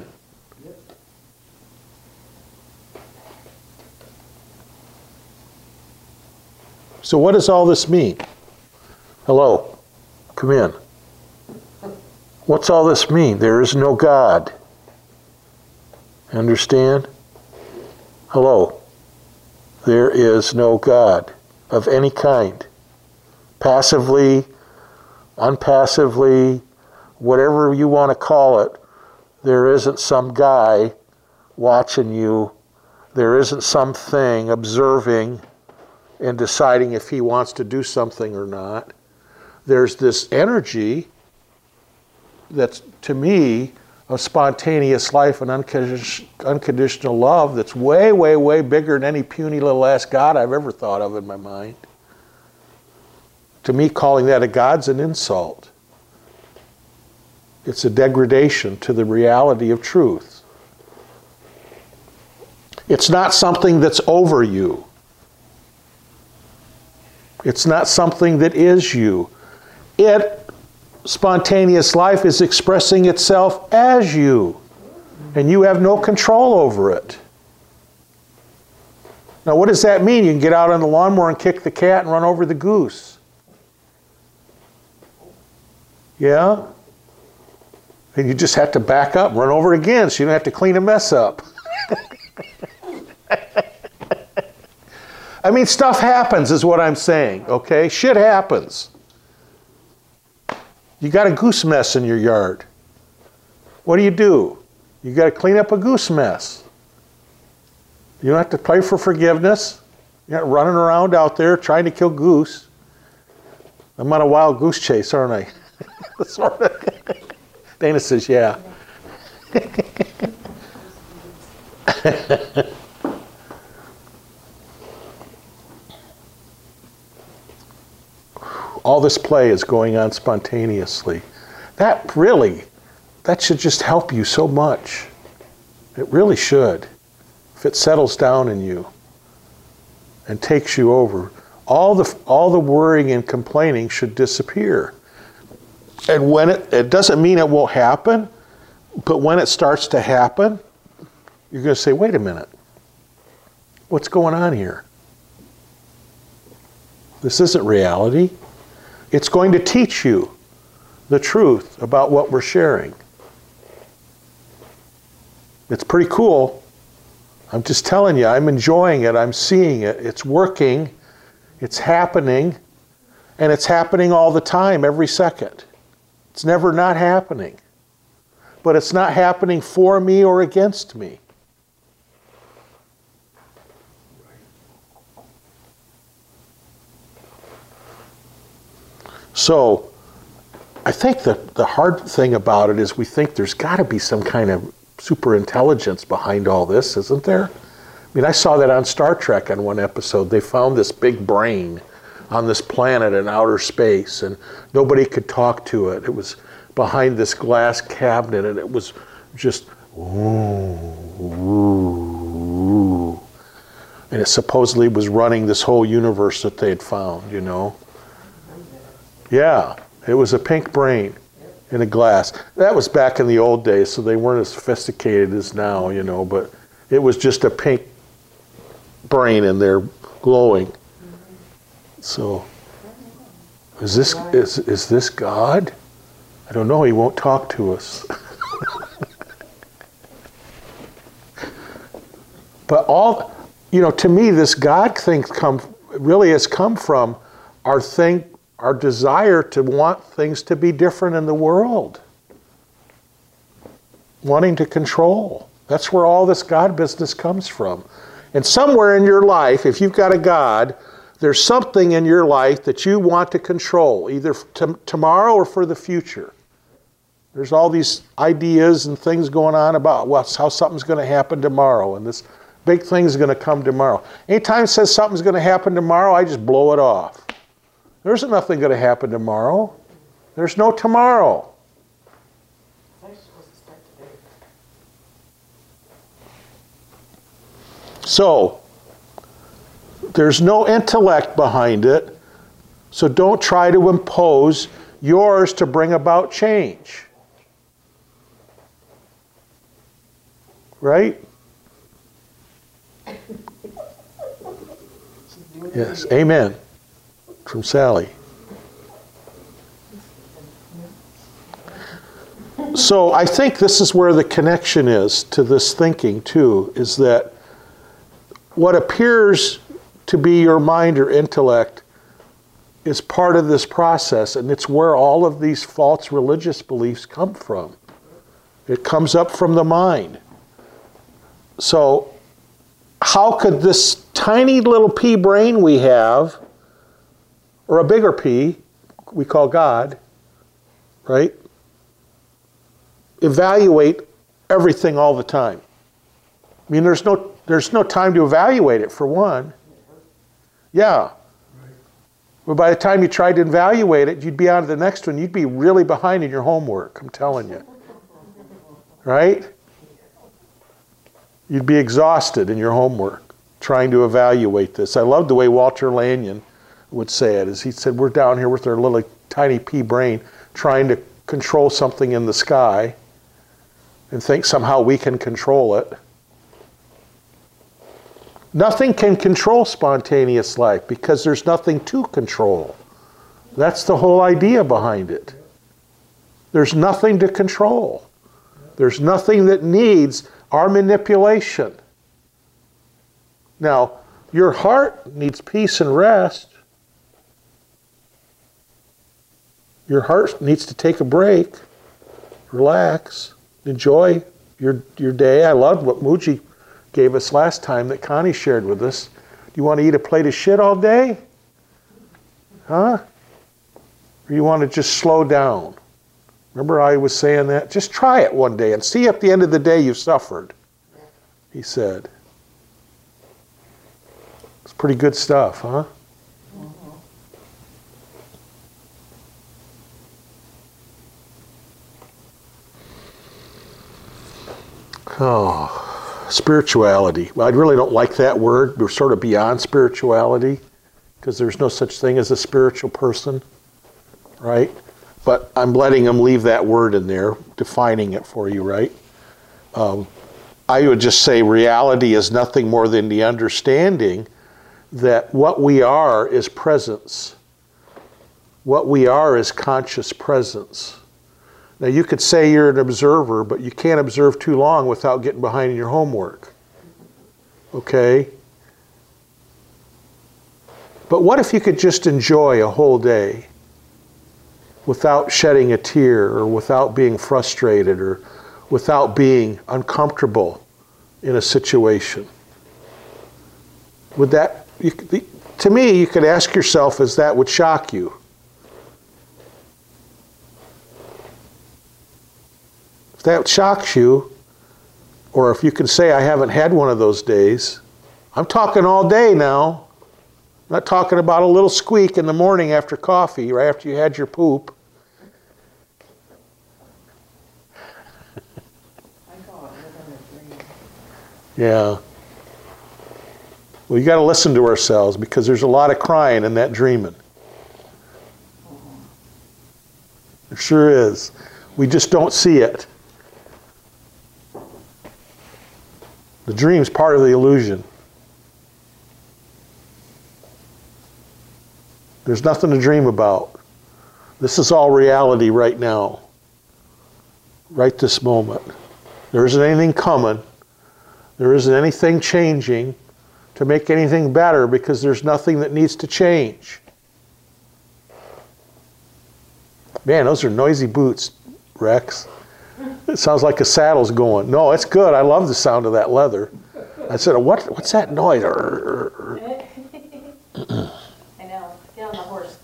So what does all this mean? Hello, come in. What's all this mean? There is no God. Understand? Hello. There is no God of any kind. Passively, unpassively, whatever you want to call it, there isn't some guy watching you. There isn't something observing and deciding if he wants to do something or not. There's this energy that's, to me, of spontaneous life and unconditional love that's way, way, way bigger than any puny little ass God I've ever thought of in my mind. To me, calling that a God's an insult. It's a degradation to the reality of truth. It's not something that's over you. It's not something that is you. It, spontaneous life, is expressing itself as you, and you have no control over it. Now, what does that mean? You can get out on the lawnmower and kick the cat and run over the goose. Yeah? And you just have to back up and run over it again so you don't have to clean a mess up. I mean, stuff happens is what I'm saying, okay? Shit happens. You got a goose mess in your yard. What do you do? You got to clean up a goose mess. You don't have to pray for forgiveness. You're not running around out there trying to kill goose. I'm on a wild goose chase, aren't I? Sort of. Dana says, yeah. All this play is going on spontaneously. That really, that should just help you so much. It really should. If it settles down in you and takes you over, all the, all the worrying and complaining should disappear. And when it, it doesn't mean it won't happen, but when it starts to happen, you're going to say, wait a minute, what's going on here? This isn't reality. It's going to teach you the truth about what we're sharing. It's pretty cool. I'm just telling you, I'm enjoying it, I'm seeing it, it's working, it's happening, and it's happening all the time, every second. It's never not happening. But it's not happening for me or against me. So, I think that the hard thing about it is we think there's got to be some kind of super intelligence behind all this, isn't there? I mean, I saw that on Star Trek in one episode. They found this big brain on this planet in outer space, and nobody could talk to it. It was behind this glass cabinet, and it was just Ooh, ooh. And it supposedly was running this whole universe that they had found, you know. Yeah, it was a pink brain in a glass. That was back in the old days, so they weren't as sophisticated as now, you know, but it was just a pink brain in there glowing. So, is this, is, is this God? I don't know, he won't talk to us. But all, you know, to me, this God thing come, really has come from our thing, our desire to want things to be different in the world. Wanting to control. That's where all this God business comes from. And somewhere in your life, if you've got a God, there's something in your life that you want to control, either t- tomorrow or for the future. There's all these ideas and things going on about well, how something's going to happen tomorrow, and this big thing's going to come tomorrow. Anytime it says something's going to happen tomorrow, I just blow it off. There's nothing going to happen tomorrow. There's no tomorrow. So, there's no intellect behind it, so don't try to impose yours to bring about change. Right? Yes, amen. From Sally. So I think this is where the connection is to this thinking too, is that what appears to be your mind or intellect is part of this process, and it's where all of these false religious beliefs come from. It comes up from the mind. So how could this tiny little pea brain we have, or a bigger pea, we call God, right, evaluate everything all the time? I mean, there's no, there's no time to evaluate it, for one. Yeah. But by the time you tried to evaluate it, you'd be on to the next one. You'd be really behind in your homework, I'm telling you. Right? You'd be exhausted in your homework trying to evaluate this. I love the way Walter Lanyon would say it, is he said, we're down here with our little tiny pea brain trying to control something in the sky and think somehow we can control it. Nothing can control spontaneous life because there's nothing to control. That's the whole idea behind it. There's nothing to control. There's nothing that needs our manipulation. Now, your heart needs peace and rest. Your heart needs to take a break, relax, enjoy your, your day. I loved what Muji gave us last time that Connie shared with us. Do you want to eat a plate of shit all day? Huh? Or you want to just slow down? Remember I was saying that? Just try it one day and see at the end of the day you've suffered, he said. It's pretty good stuff, huh? Oh, spirituality. Well, I really don't like that word. We're sort of beyond spirituality because there's no such thing as a spiritual person, right? But I'm letting them leave that word in there, defining it for you, right? Um, I would just say reality is nothing more than the understanding that what we are is presence. What we are is conscious presence. Now, you could say you're an observer, but you can't observe too long without getting behind in your homework. Okay? But what if you could just enjoy a whole day without shedding a tear, or without being frustrated, or without being uncomfortable in a situation? Would that, you, to me, you could ask yourself, as that would shock you. If that shocks you, or if you can say, I haven't had one of those days, I'm talking all day now. I'm not talking about a little squeak in the morning after coffee, right after you had your poop. Yeah. Well, you got to listen to ourselves because there's a lot of crying in that dreaming. There sure is. We just don't see it. The dream's part of the illusion. There's nothing to dream about. This is all reality right now. Right this moment. There isn't anything coming. There isn't anything changing to make anything better because there's nothing that needs to change. Man, those are noisy boots, Rex. It sounds like a saddle's going. No, it's good. I love the sound of that leather. I said, what, what's that noise? I know. Get on the horse.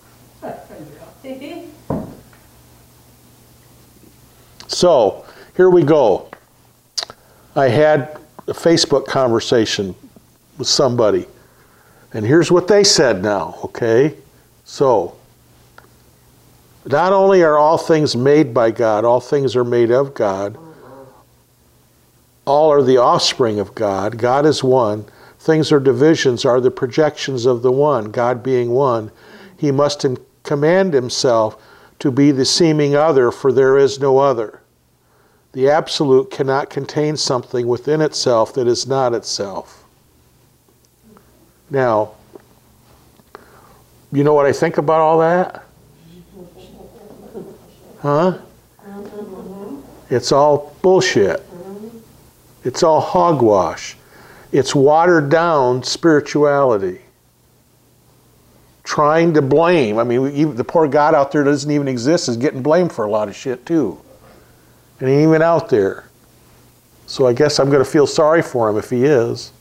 So, here we go. I had a Facebook conversation with somebody. And here's what they said now, okay? So, not only are all things made by God, all things are made of God. All are the offspring of God. God is one. Things or divisions are the projections of the one, God being one. He must command himself to be the seeming other, for there is no other. The absolute cannot contain something within itself that is not itself. Now, you know what I think about all that? Huh? It's all bullshit. It's all hogwash. It's watered down spirituality. Trying to blame. I mean, even the poor God out there that doesn't even exist is getting blamed for a lot of shit too. And he ain't even out there. So I guess I'm going to feel sorry for him if he is.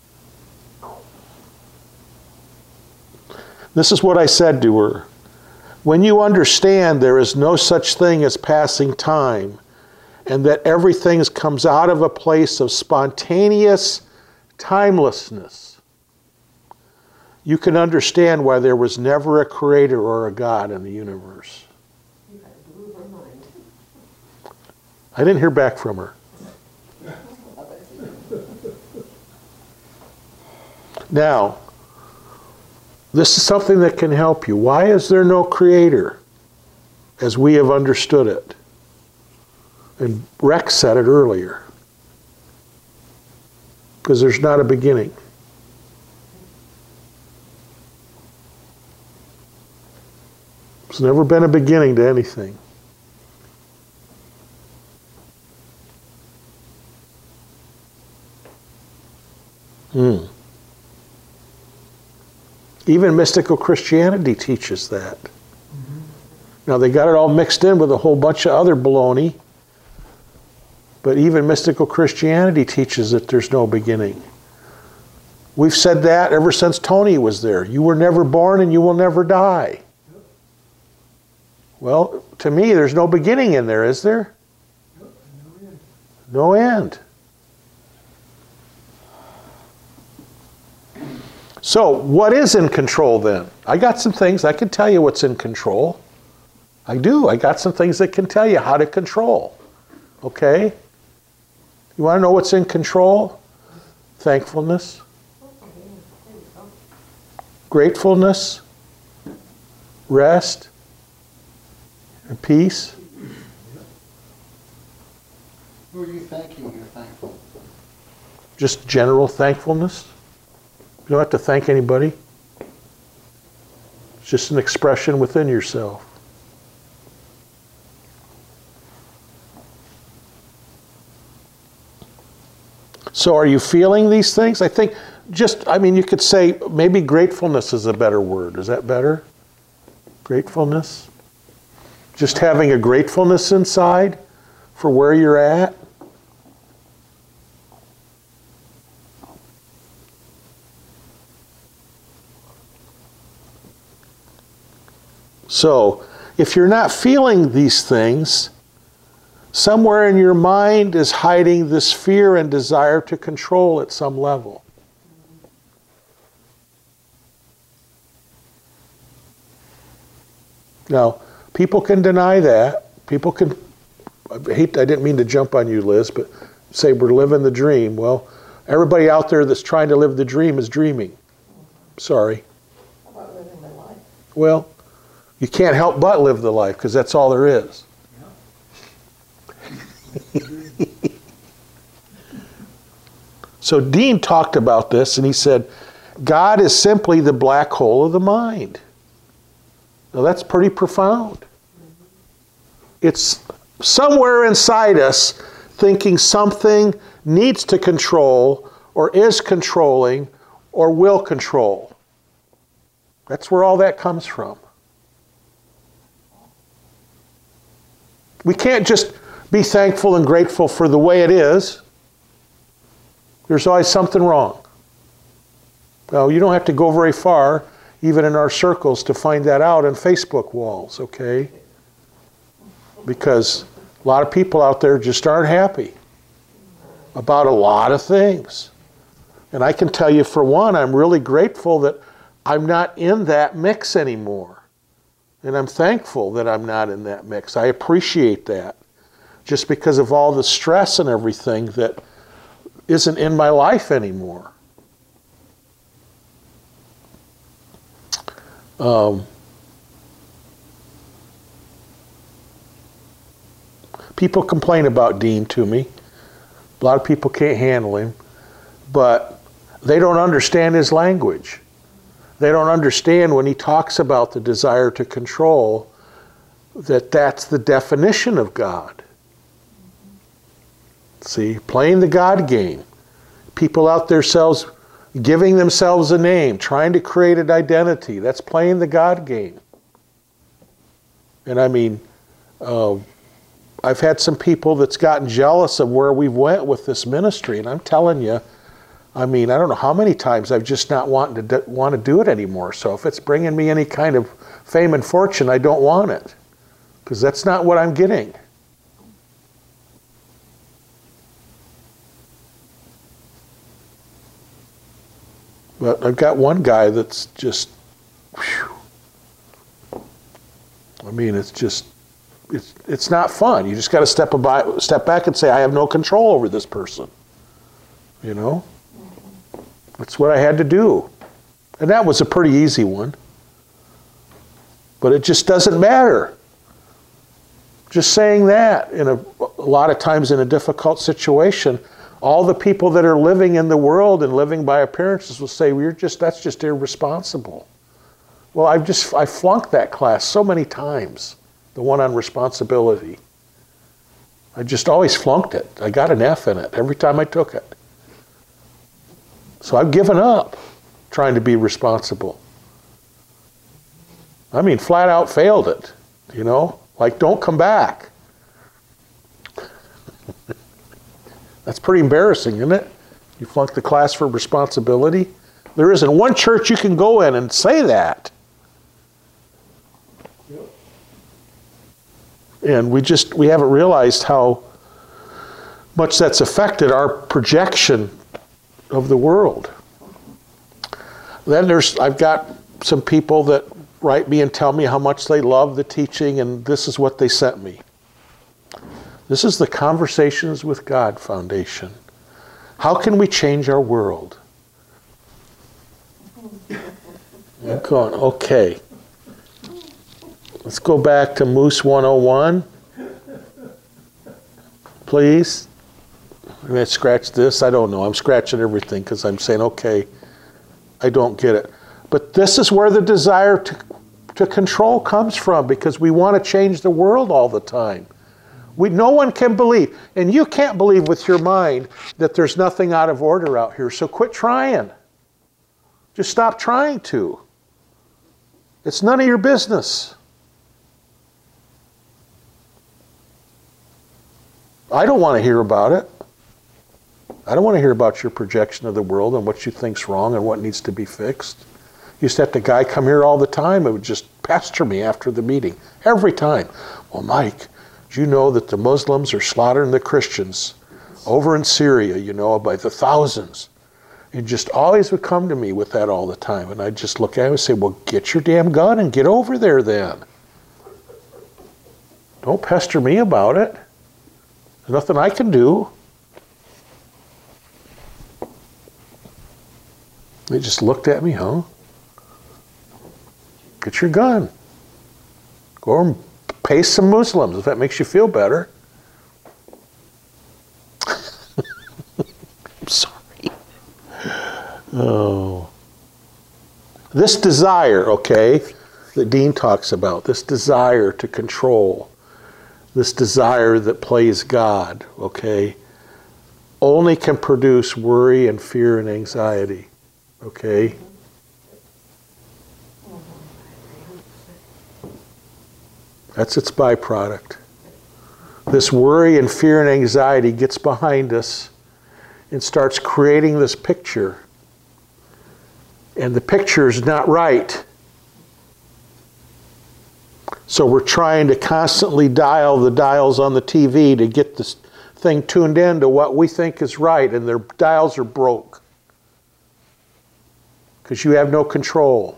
This is what I said to her. When you understand there is no such thing as passing time, and that everything comes out of a place of spontaneous timelessness, you can understand why there was never a creator or a God in the universe. I didn't hear back from her. Now, this is something that can help you. Why is there no creator as we have understood it? And Rex said it earlier. Because there's not a beginning. There's never been a beginning to anything. Hmm. Even mystical Christianity teaches that. Mm-hmm. Now they got it all mixed in with a whole bunch of other baloney, but even mystical Christianity teaches that there's no beginning. We've said that ever since Tony was there. You were never born and you will never die. Yep. Well, to me, there's no beginning in there, is there? Yep. No end. No end. So, what is in control then? I got some things, I can tell you what's in control. I do, I got some things that can tell you how to control. Okay? You want to know what's in control? Thankfulness. Gratefulness. Rest. And peace. Who are you thanking when you're thankful? Just general thankfulness. You don't have to thank anybody. It's just an expression within yourself. So are you feeling these things? I think just, I mean, you could say maybe gratefulness is a better word. Is that better? Gratefulness? Just having a gratefulness inside for where you're at? So, if you're not feeling these things, somewhere in your mind is hiding this fear and desire to control at some level. Now, people can deny that. People can, I hate, I didn't mean to jump on you, Liz, but say we're living the dream. Well, Everybody out there that's trying to live the dream is dreaming. Sorry. How about living the life? Well, you can't help but live the life because that's all there is. So Dean talked about this and he said, God is simply the black hole of the mind. Now that's pretty profound. It's somewhere inside us thinking something needs to control or is controlling or will control. That's where all that comes from. We can't just be thankful and grateful for the way it is. There's always something wrong. Now, you don't have to go very far, even in our circles, to find that out in Facebook walls, okay? Because a lot of people out there just aren't happy about a lot of things. And I can tell you, for one, I'm really grateful that I'm not in that mix anymore. And I'm thankful that I'm not in that mix. I appreciate that. Just because of all the stress and everything that isn't in my life anymore. Um, people complain about Dean to me. A lot of people can't handle him, but they don't understand his language. They don't understand when he talks about the desire to control that that's the definition of God. See, playing the God game. People out there selves giving themselves a name, trying to create an identity. That's playing the God game. And I mean, uh, I've had some people that's gotten jealous of where we went with this ministry, and I'm telling you, I mean, I don't know how many times I've just not wanted to do, want to do it anymore. So if it's bringing me any kind of fame and fortune, I don't want it, because that's not what I'm getting. But I've got one guy that's just, whew. I mean, it's just, it's it's not fun. You just got to step about, step back and say, I have no control over this person. You know? That's what I had to do. And that was a pretty easy one. But it just doesn't matter. Just saying that in a, a lot of times in a difficult situation, all the people that are living in the world and living by appearances will say, well, you're just, that's just irresponsible. Well, I've just, I flunked that class so many times, the one on responsibility. I just always flunked it. I got an F in it every time I took it. So I've given up trying to be responsible. I mean, flat out failed it, you know? Like, don't come back. That's pretty embarrassing, isn't it? You flunked the class for responsibility. There isn't one church you can go in and say that. And we just, we haven't realized how much that's affected our projection of the world. Then there's, I've got some people that write me and tell me how much they love the teaching, and this is what they sent me. This is the Conversations with God Foundation. How can we change our world? I'm going, okay. Let's go back to Moose one oh one. Please. I'm going to scratch this. I don't know. I'm scratching everything because I'm saying, okay, I don't get it. But this is where the desire to, to control comes from, because we want to change the world all the time. We, no one can believe, and you can't believe with your mind that there's nothing out of order out here, so quit trying. Just stop trying to. It's none of your business. I don't want to hear about it. I don't want to hear about your projection of the world and what you think's wrong and what needs to be fixed. Used to have the guy come here all the time and would just pester me after the meeting. Every time. Well, Mike, do you know that the Muslims are slaughtering the Christians over in Syria, you know, by the thousands? And just always would come to me with that all the time. And I'd just look at him and say, well, get your damn gun and get over there then. Don't pester me about it. There's nothing I can do. They just looked at me, huh? Get your gun. Go and paste some Muslims if that makes you feel better. I'm sorry. Oh. This desire, okay, that Dean talks about, this desire to control, this desire that plays God, okay, only can produce worry and fear and anxiety, okay? That's its byproduct. This worry and fear and anxiety gets behind us and starts creating this picture. And the picture is not right. So we're trying to constantly dial the dials on the T V to get this thing tuned in to what we think is right, and their dials are broke. Because you have no control.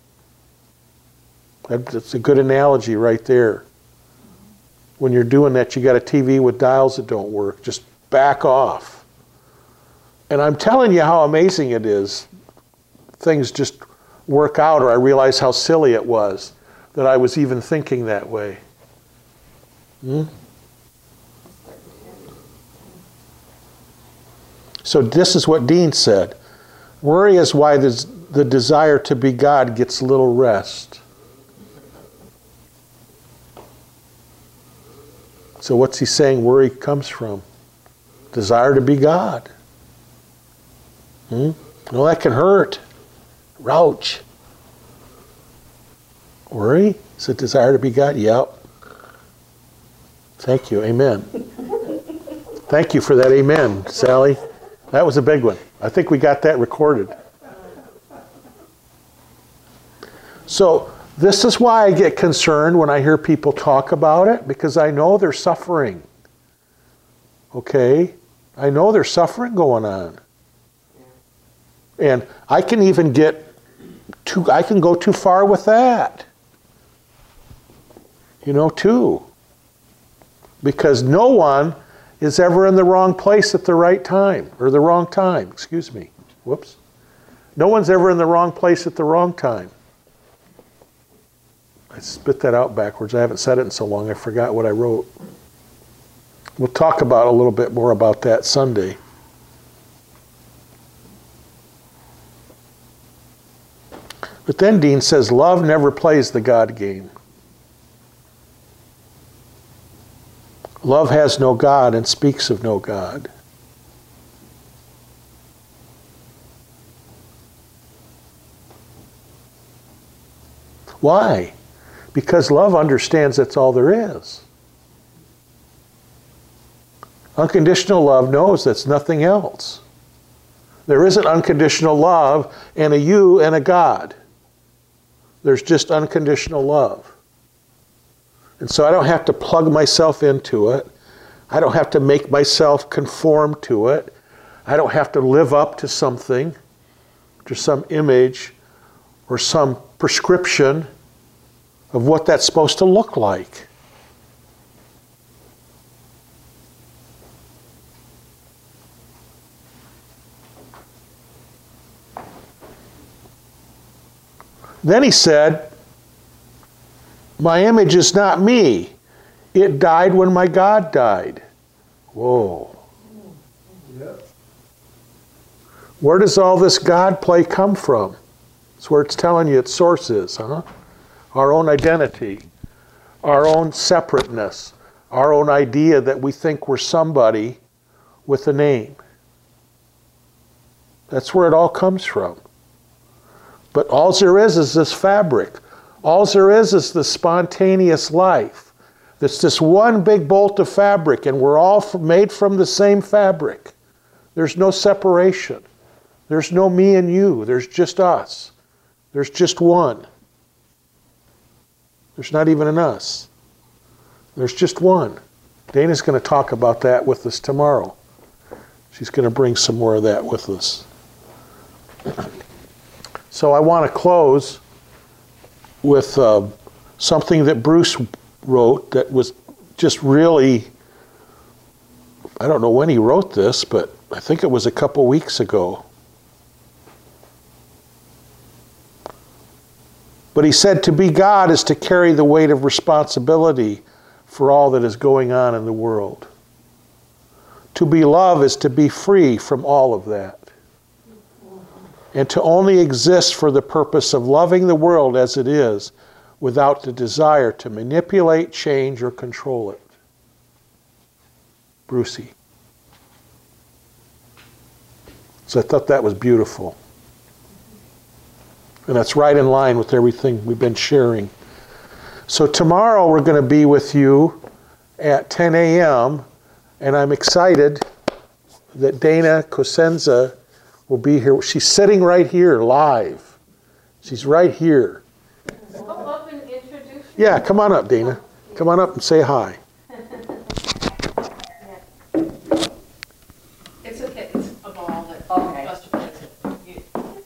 That's a good analogy right there. When you're doing that, you got a T V with dials that don't work. Just back off. And I'm telling you how amazing it is. Things just work out, or I realize how silly it was that I was even thinking that way. Hmm? So this is what Dean said. Worry is why this, the desire to be God gets little rest. So what's he saying worry comes from? Desire to be God. Hmm? Well, that can hurt. Ouch. Worry? Is it desire to be God? Yep. Thank you. Amen. Thank you for that amen, Sally. That was a big one. I think we got that recorded. So this is why I get concerned when I hear people talk about it, because I know they're suffering. Okay? I know there's suffering going on. And I can even get too, I can go too far with that. You know, too. Because no one is ever in the wrong place at the right time, or the wrong time, excuse me. Whoops. No one's ever in the wrong place at the wrong time. I spit that out backwards. I haven't said it in so long, I forgot what I wrote. We'll talk about a little bit more about that Sunday. But then Dean says, love never plays the God game. Love has no God and speaks of no God. Why? Because love understands that's all there is. Unconditional love knows that's nothing else. There isn't unconditional love and a you and a God. There's just unconditional love. And so I don't have to plug myself into it. I don't have to make myself conform to it. I don't have to live up to something, to some image or some prescription of what that's supposed to look like. Then he said, my image is not me. It died when my God died. Whoa. Yep. Where does all this God play come from? It's where it's telling you its source is, huh? Our own identity, our own separateness, our own idea that we think we're somebody with a name. That's where it all comes from. But all there is is this fabric. All there is is the spontaneous life. It's this one big bolt of fabric, and we're all made from the same fabric. There's no separation. There's no me and you. There's just us. There's just one. There's not even an us. There's just one. Dana's going to talk about that with us tomorrow. She's going to bring some more of that with us. So I want to close with uh, something that Bruce wrote that was just really, I don't know when he wrote this, but I think it was a couple weeks ago. But he said to be God is to carry the weight of responsibility for all that is going on in the world. To be love is to be free from all of that. And to only exist for the purpose of loving the world as it is, without the desire to manipulate, change, or control it. Brucey. So I thought that was beautiful. And that's right in line with everything we've been sharing. So tomorrow we're going to be with you at ten a m and I'm excited that Dana Cosenza will be here. She's sitting right here live. She's right here. Come up and introduce Yeah, come on up, Dana. Come on up and say hi. It's okay, it's a ball that Okay. Buster plays it.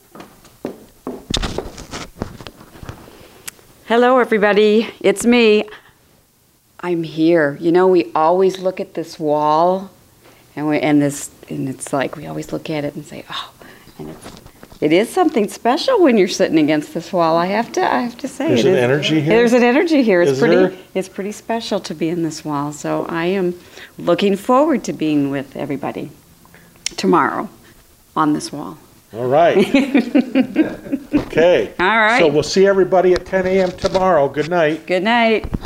Hello, everybody. It's me. I'm here. You know, we always look at this wall, and we and this and it's like we always look at it and say, "Oh," and it's it is something special when you're sitting against this wall. I have to I have to say, There's it an is- energy here? There's an energy here. It's Is pretty. there? It's pretty special to be in this wall. So I am looking forward to being with everybody tomorrow on this wall. All right. Okay. All right. So we'll see everybody at ten a m tomorrow. Good night. Good night.